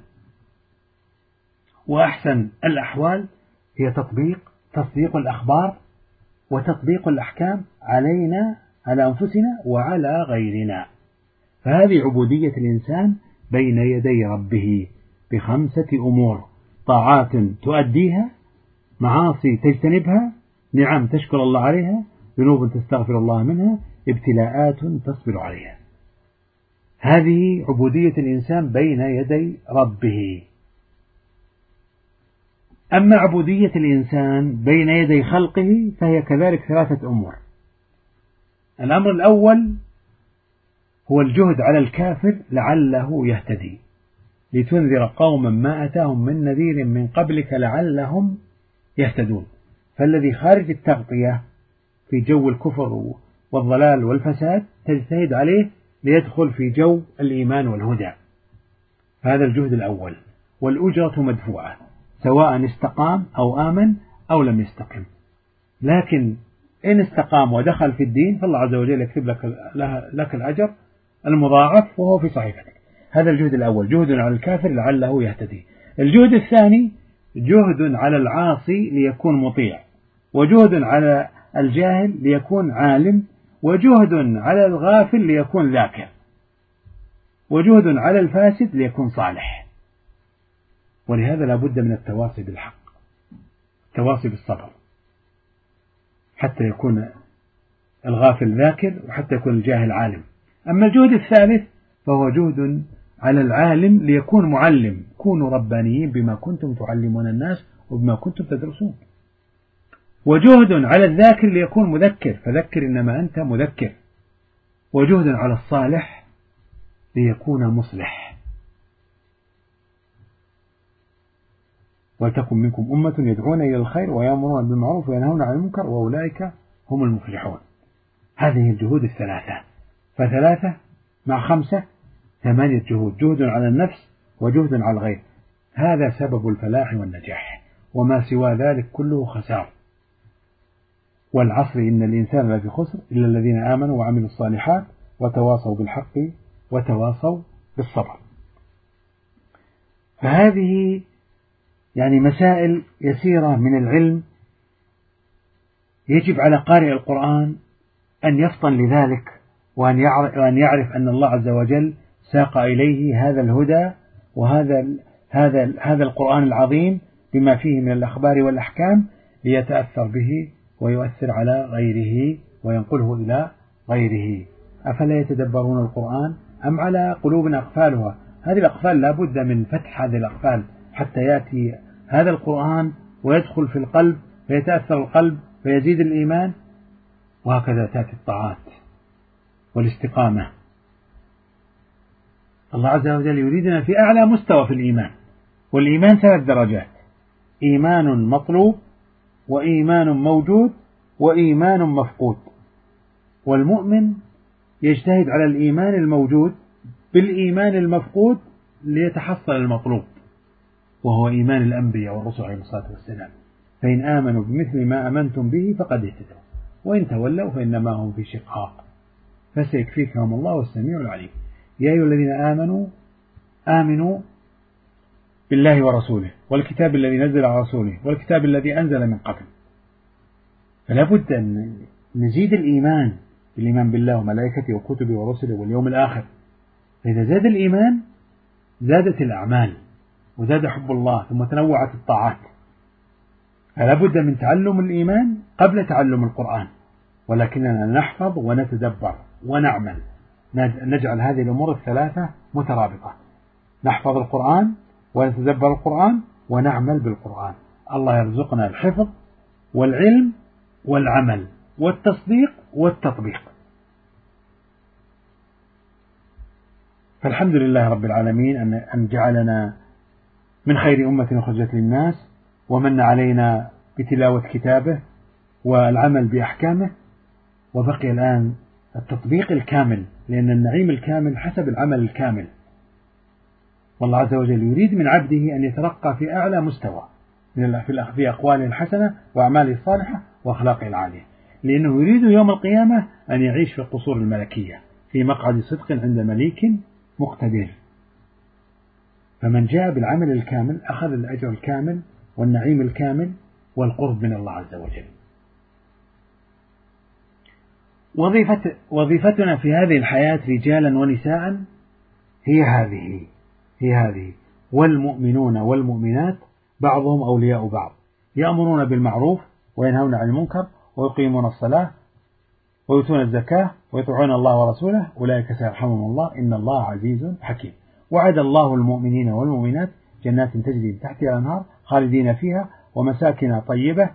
وأحسن الأحوال هي تصديق الأخبار وتطبيق الأحكام علينا، على أنفسنا وعلى غيرنا. فهذه عبودية الإنسان بين يدي ربه ب5 أمور: طاعات تؤديها، معاصي تجتنبها، نعم تشكر الله عليها، ذنوب تستغفر الله منها، ابتلاءات تصبر عليها. هذه عبودية الإنسان بين يدي ربه. أما عبودية الإنسان بين يدي خلقه فهي كذلك 3 أمور. الأمر الأول هو الجهد على الكافر لعله يهتدي، لتنذر قوما ما أتاهم من نذير من قبلك لعلهم يهتدون. فالذي خارج التغطية في جو الكفر والضلال والفساد تجتهد عليه ليدخل في جو الإيمان والهدى. هذا الجهد الأول، والأجرة مدفوعة سواء استقام أو آمن أو لم يستقم. لكن إن استقام ودخل في الدين فالله عز وجل يكتب لك الأجر المضاعف وهو في صحيفتك. هذا الجهد الأول، جهد على الكافر لعله يهتدي. الجهد الثاني جهد على العاصي ليكون مطيع، وجهد على الجاهل ليكون عالم، وجهد على الغافل ليكون ذاكر، وجهد على الفاسد ليكون صالح. ولهذا لا بد من التواصي بالحق، التواصي بالصبر، حتى يكون الغافل ذاكر وحتى يكون الجاهل عالم. أما الجهد الثالث فهو جهد على العالم ليكون معلم. كونوا ربانيين بما كنتم تعلمون الناس وبما كنتم تدرسون. وجهد على الذاكر ليكون مذكر، فذكر إنما أنت مذكر. وجهد على الصالح ليكون مصلح. ولتكن منكم أمة يدعون إلى الخير ويأمرون بالمعروف وينهون عن المنكر وأولئك هم المفلحون. هذه الجهود الثلاثة، فثلاثة مع 5 8 جهود. جهد على النفس وجهد على الغير، هذا سبب الفلاح والنجاح، وما سوى ذلك كله خسار. والعصر إن الإنسان لفي خسر إلا الذين آمنوا وعملوا الصالحات وتواصوا بالحق وتواصوا بالصبر. فهذه يعني مسائل يسيرة من العلم يجب على قارئ القرآن أن يفطن لذلك، وأن يعرف أن الله عز وجل ساق إليه هذا الهدى وهذا القرآن العظيم بما فيه من الأخبار والأحكام ليتأثر به ويؤثر على غيره وينقله إلى غيره. أفلا يتدبرون القرآن أم على قلوب أقفالها؟ هذه الأقفال لا بد من فتح هذه الأقفال حتى يأتي هذا القرآن ويدخل في القلب فيتأثر القلب فيزيد الإيمان، وهكذا تأتي الطاعات والاستقامة. الله عز وجل يريدنا في أعلى مستوى في الإيمان، والإيمان 3 درجات: إيمان مطلوب، وإيمان موجود، وإيمان مفقود. والمؤمن يجتهد على الإيمان الموجود بالإيمان المفقود ليتحصل المطلوب، وهو إيمان الأنبياء والرسل عليه الصلاة والسلام. فإن آمنوا بمثل ما آمنتم به فقد اهتدوا، وإن تولوا فإنما هم في شقاق فسيكفيكهم الله والسميع العليم. يا أيها الذين آمنوا آمنوا بالله ورسوله والكتاب الذي نزل على رسوله والكتاب الذي أنزل من قبل. فلا بد أن نزيد الإيمان بالله وملائكته وكتبه ورسله واليوم الآخر. فإذا زاد الإيمان زادت الأعمال وزاد حب الله ثم تنوعت الطاعات. فلا بد من تعلم الإيمان قبل تعلم القرآن، ولكننا نحفظ ونتدبر ونعمل، نجعل هذه الأمور ال3 مترابطة: نحفظ القرآن ونتدبر القرآن ونعمل بالقرآن. الله يرزقنا الحفظ والعلم والعمل والتصديق والتطبيق. فالحمد لله رب العالمين أن جعلنا من خير أمة أخرجت للناس، ومن علينا بتلاوة كتابه والعمل بأحكامه. وبقي الآن التطبيق الكامل، لأن النعيم الكامل حسب العمل الكامل. والله عز وجل يريد من عبده أن يترقى في أعلى مستوى في أقواله الحسنة وأعماله الصالحة وأخلاقه العالية، لأنه يريد يوم القيامة أن يعيش في القصور الملكية في مقعد صدق عند مليك مقتدر. فمن جاء بالعمل الكامل أخذ الأجر الكامل والنعيم الكامل والقرب من الله عز وجل. وظيفتنا في هذه الحياة رجالا ونساء هي هذه. والمؤمنون والمؤمنات بعضهم أولياء بعض، يأمرون بالمعروف وينهون عن المنكر ويقيمون الصلاة ويؤتون الزكاة ويطيعون الله ورسوله أولئك سيرحمهم الله إن الله عزيز حكيم. وعد الله المؤمنين والمؤمنات جنات تجري من تحتها الأنهار خالدين فيها ومساكن طيبة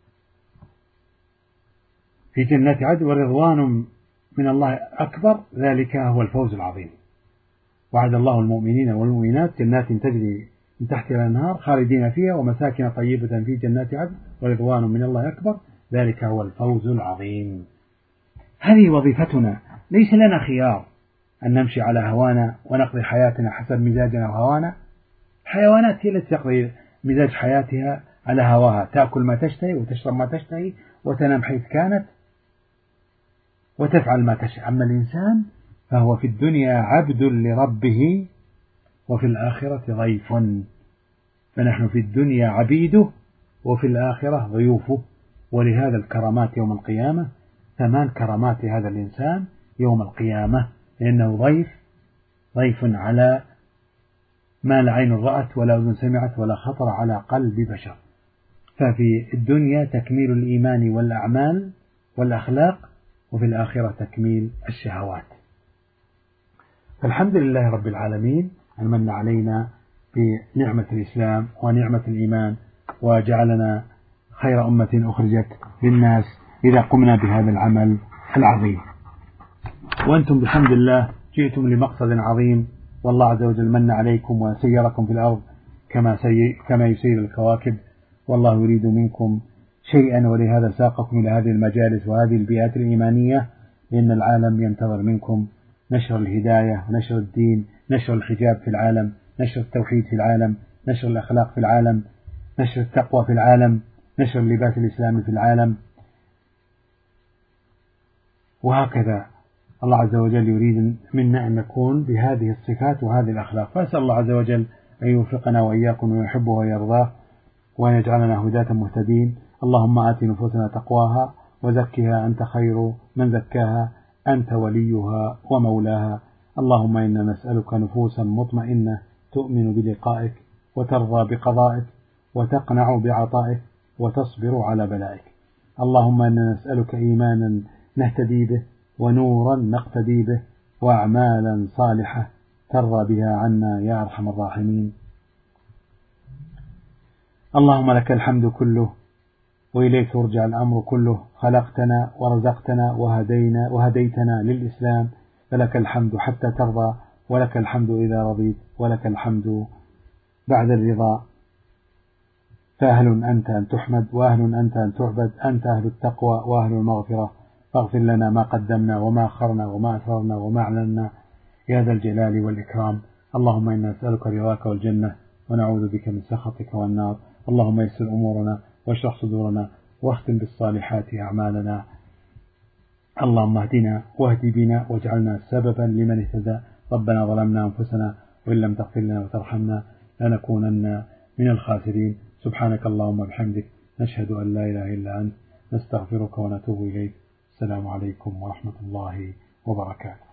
في جنات عدن ورضوان من الله أكبر ذلك هو الفوز العظيم. وعد الله المؤمنين والمؤمنات جنات تجري من تحتها الأنهار خالدين فيها ومساكن طيبة في جنات عدن ورضوان من الله أكبر ذلك هو الفوز العظيم. هذه وظيفتنا، ليس لنا خيار أن نمشي على هوانا ونقضي حياتنا حسب مزاجنا وهوانا. الحيوانات هي التي تقضي مزاج حياتها على هواها، تأكل ما تشتهي وتشرب ما تشتهي وتنام حيث كانت وتفعل ما تشاء. أما الإنسان فهو في الدنيا عبد لربه وفي الآخرة ضيف، فنحن في الدنيا عبيده وفي الآخرة ضيوفه. ولهذا الكرامات يوم القيامة ثمان كرامات هذا الإنسان يوم القيامة، لأنه ضيف على ما لا عين رأت ولا أذن سمعت ولا خطر على قلب بشر. ففي الدنيا تكميل الإيمان والأعمال والأخلاق، وفي الآخرة تكميل الشهوات. فالحمد لله رب العالمين أن من علينا بنعمة الإسلام ونعمة الإيمان، وجعلنا خير أمة أخرجت للناس إذا قمنا بهذا العمل العظيم. وأنتم بحمد الله جئتم لمقصد عظيم، والله عز وجل من عليكم وسيركم في الأرض كما يسير الكواكب، والله يريد منكم شيئا، ولهذا ساقكم إلى هذه المجالس وهذه البيئات الإيمانية، لأن العالم ينتظر منكم نشر الهداية ونشر الدين، نشر الحجاب في العالم، نشر التوحيد في العالم، نشر الأخلاق في العالم، نشر التقوى في العالم، نشر اللباس الإسلامي في العالم، وهكذا الله عز وجل يريد منا أن نكون بهذه الصفات وهذه الأخلاق. فأسأل الله عز وجل أن يوفقنا وإياكم ويحبه ويرضاه، وأن يجعلنا هداة مهتدين. اللهم آت نفوسنا تقواها وزكها أنت خير من زكاها، أنت وليها ومولاها. اللهم إنا نسألك نفوسا مطمئنة تؤمن بلقائك وترضى بقضائك وتقنع بعطائك وتصبر على بلائك. اللهم إنا نسألك إيمانا نهتدي به، ونورا نقتدي به، وأعمالا صالحة ترضى بها عنا يا أرحم الراحمين. اللهم لك الحمد كله وإليك يرجع الأمر كله، خلقتنا ورزقتنا وهديتنا للإسلام، فلك الحمد حتى ترضى، ولك الحمد إذا رضيت، ولك الحمد بعد الرضا. فأهل أنت أن تحمد، وأهل أنت أن تعبد، أنت أهل التقوى وأهل المغفرة. فاغفر لنا ما قدمنا وما أخرنا وما أسررنا وما أعلنا يا ذا الجلال والإكرام. اللهم إنا نسألك رضاك والجنة، ونعوذ بك من سخطك والنار. اللهم يسر أمورنا واشرح صدورنا، واختم بالصالحات أعمالنا. اللهم اهدنا واهد بنا واجعلنا سببا لمن اهتدى. ربنا ظلمنا أنفسنا وإن لم تغفر لنا وترحمنا لنكونن من الخاسرين. سبحانك اللهم وبحمدك، نشهد أن لا إله إلا أنت، نستغفرك ونتوب إليك. السلام عليكم ورحمة الله وبركاته.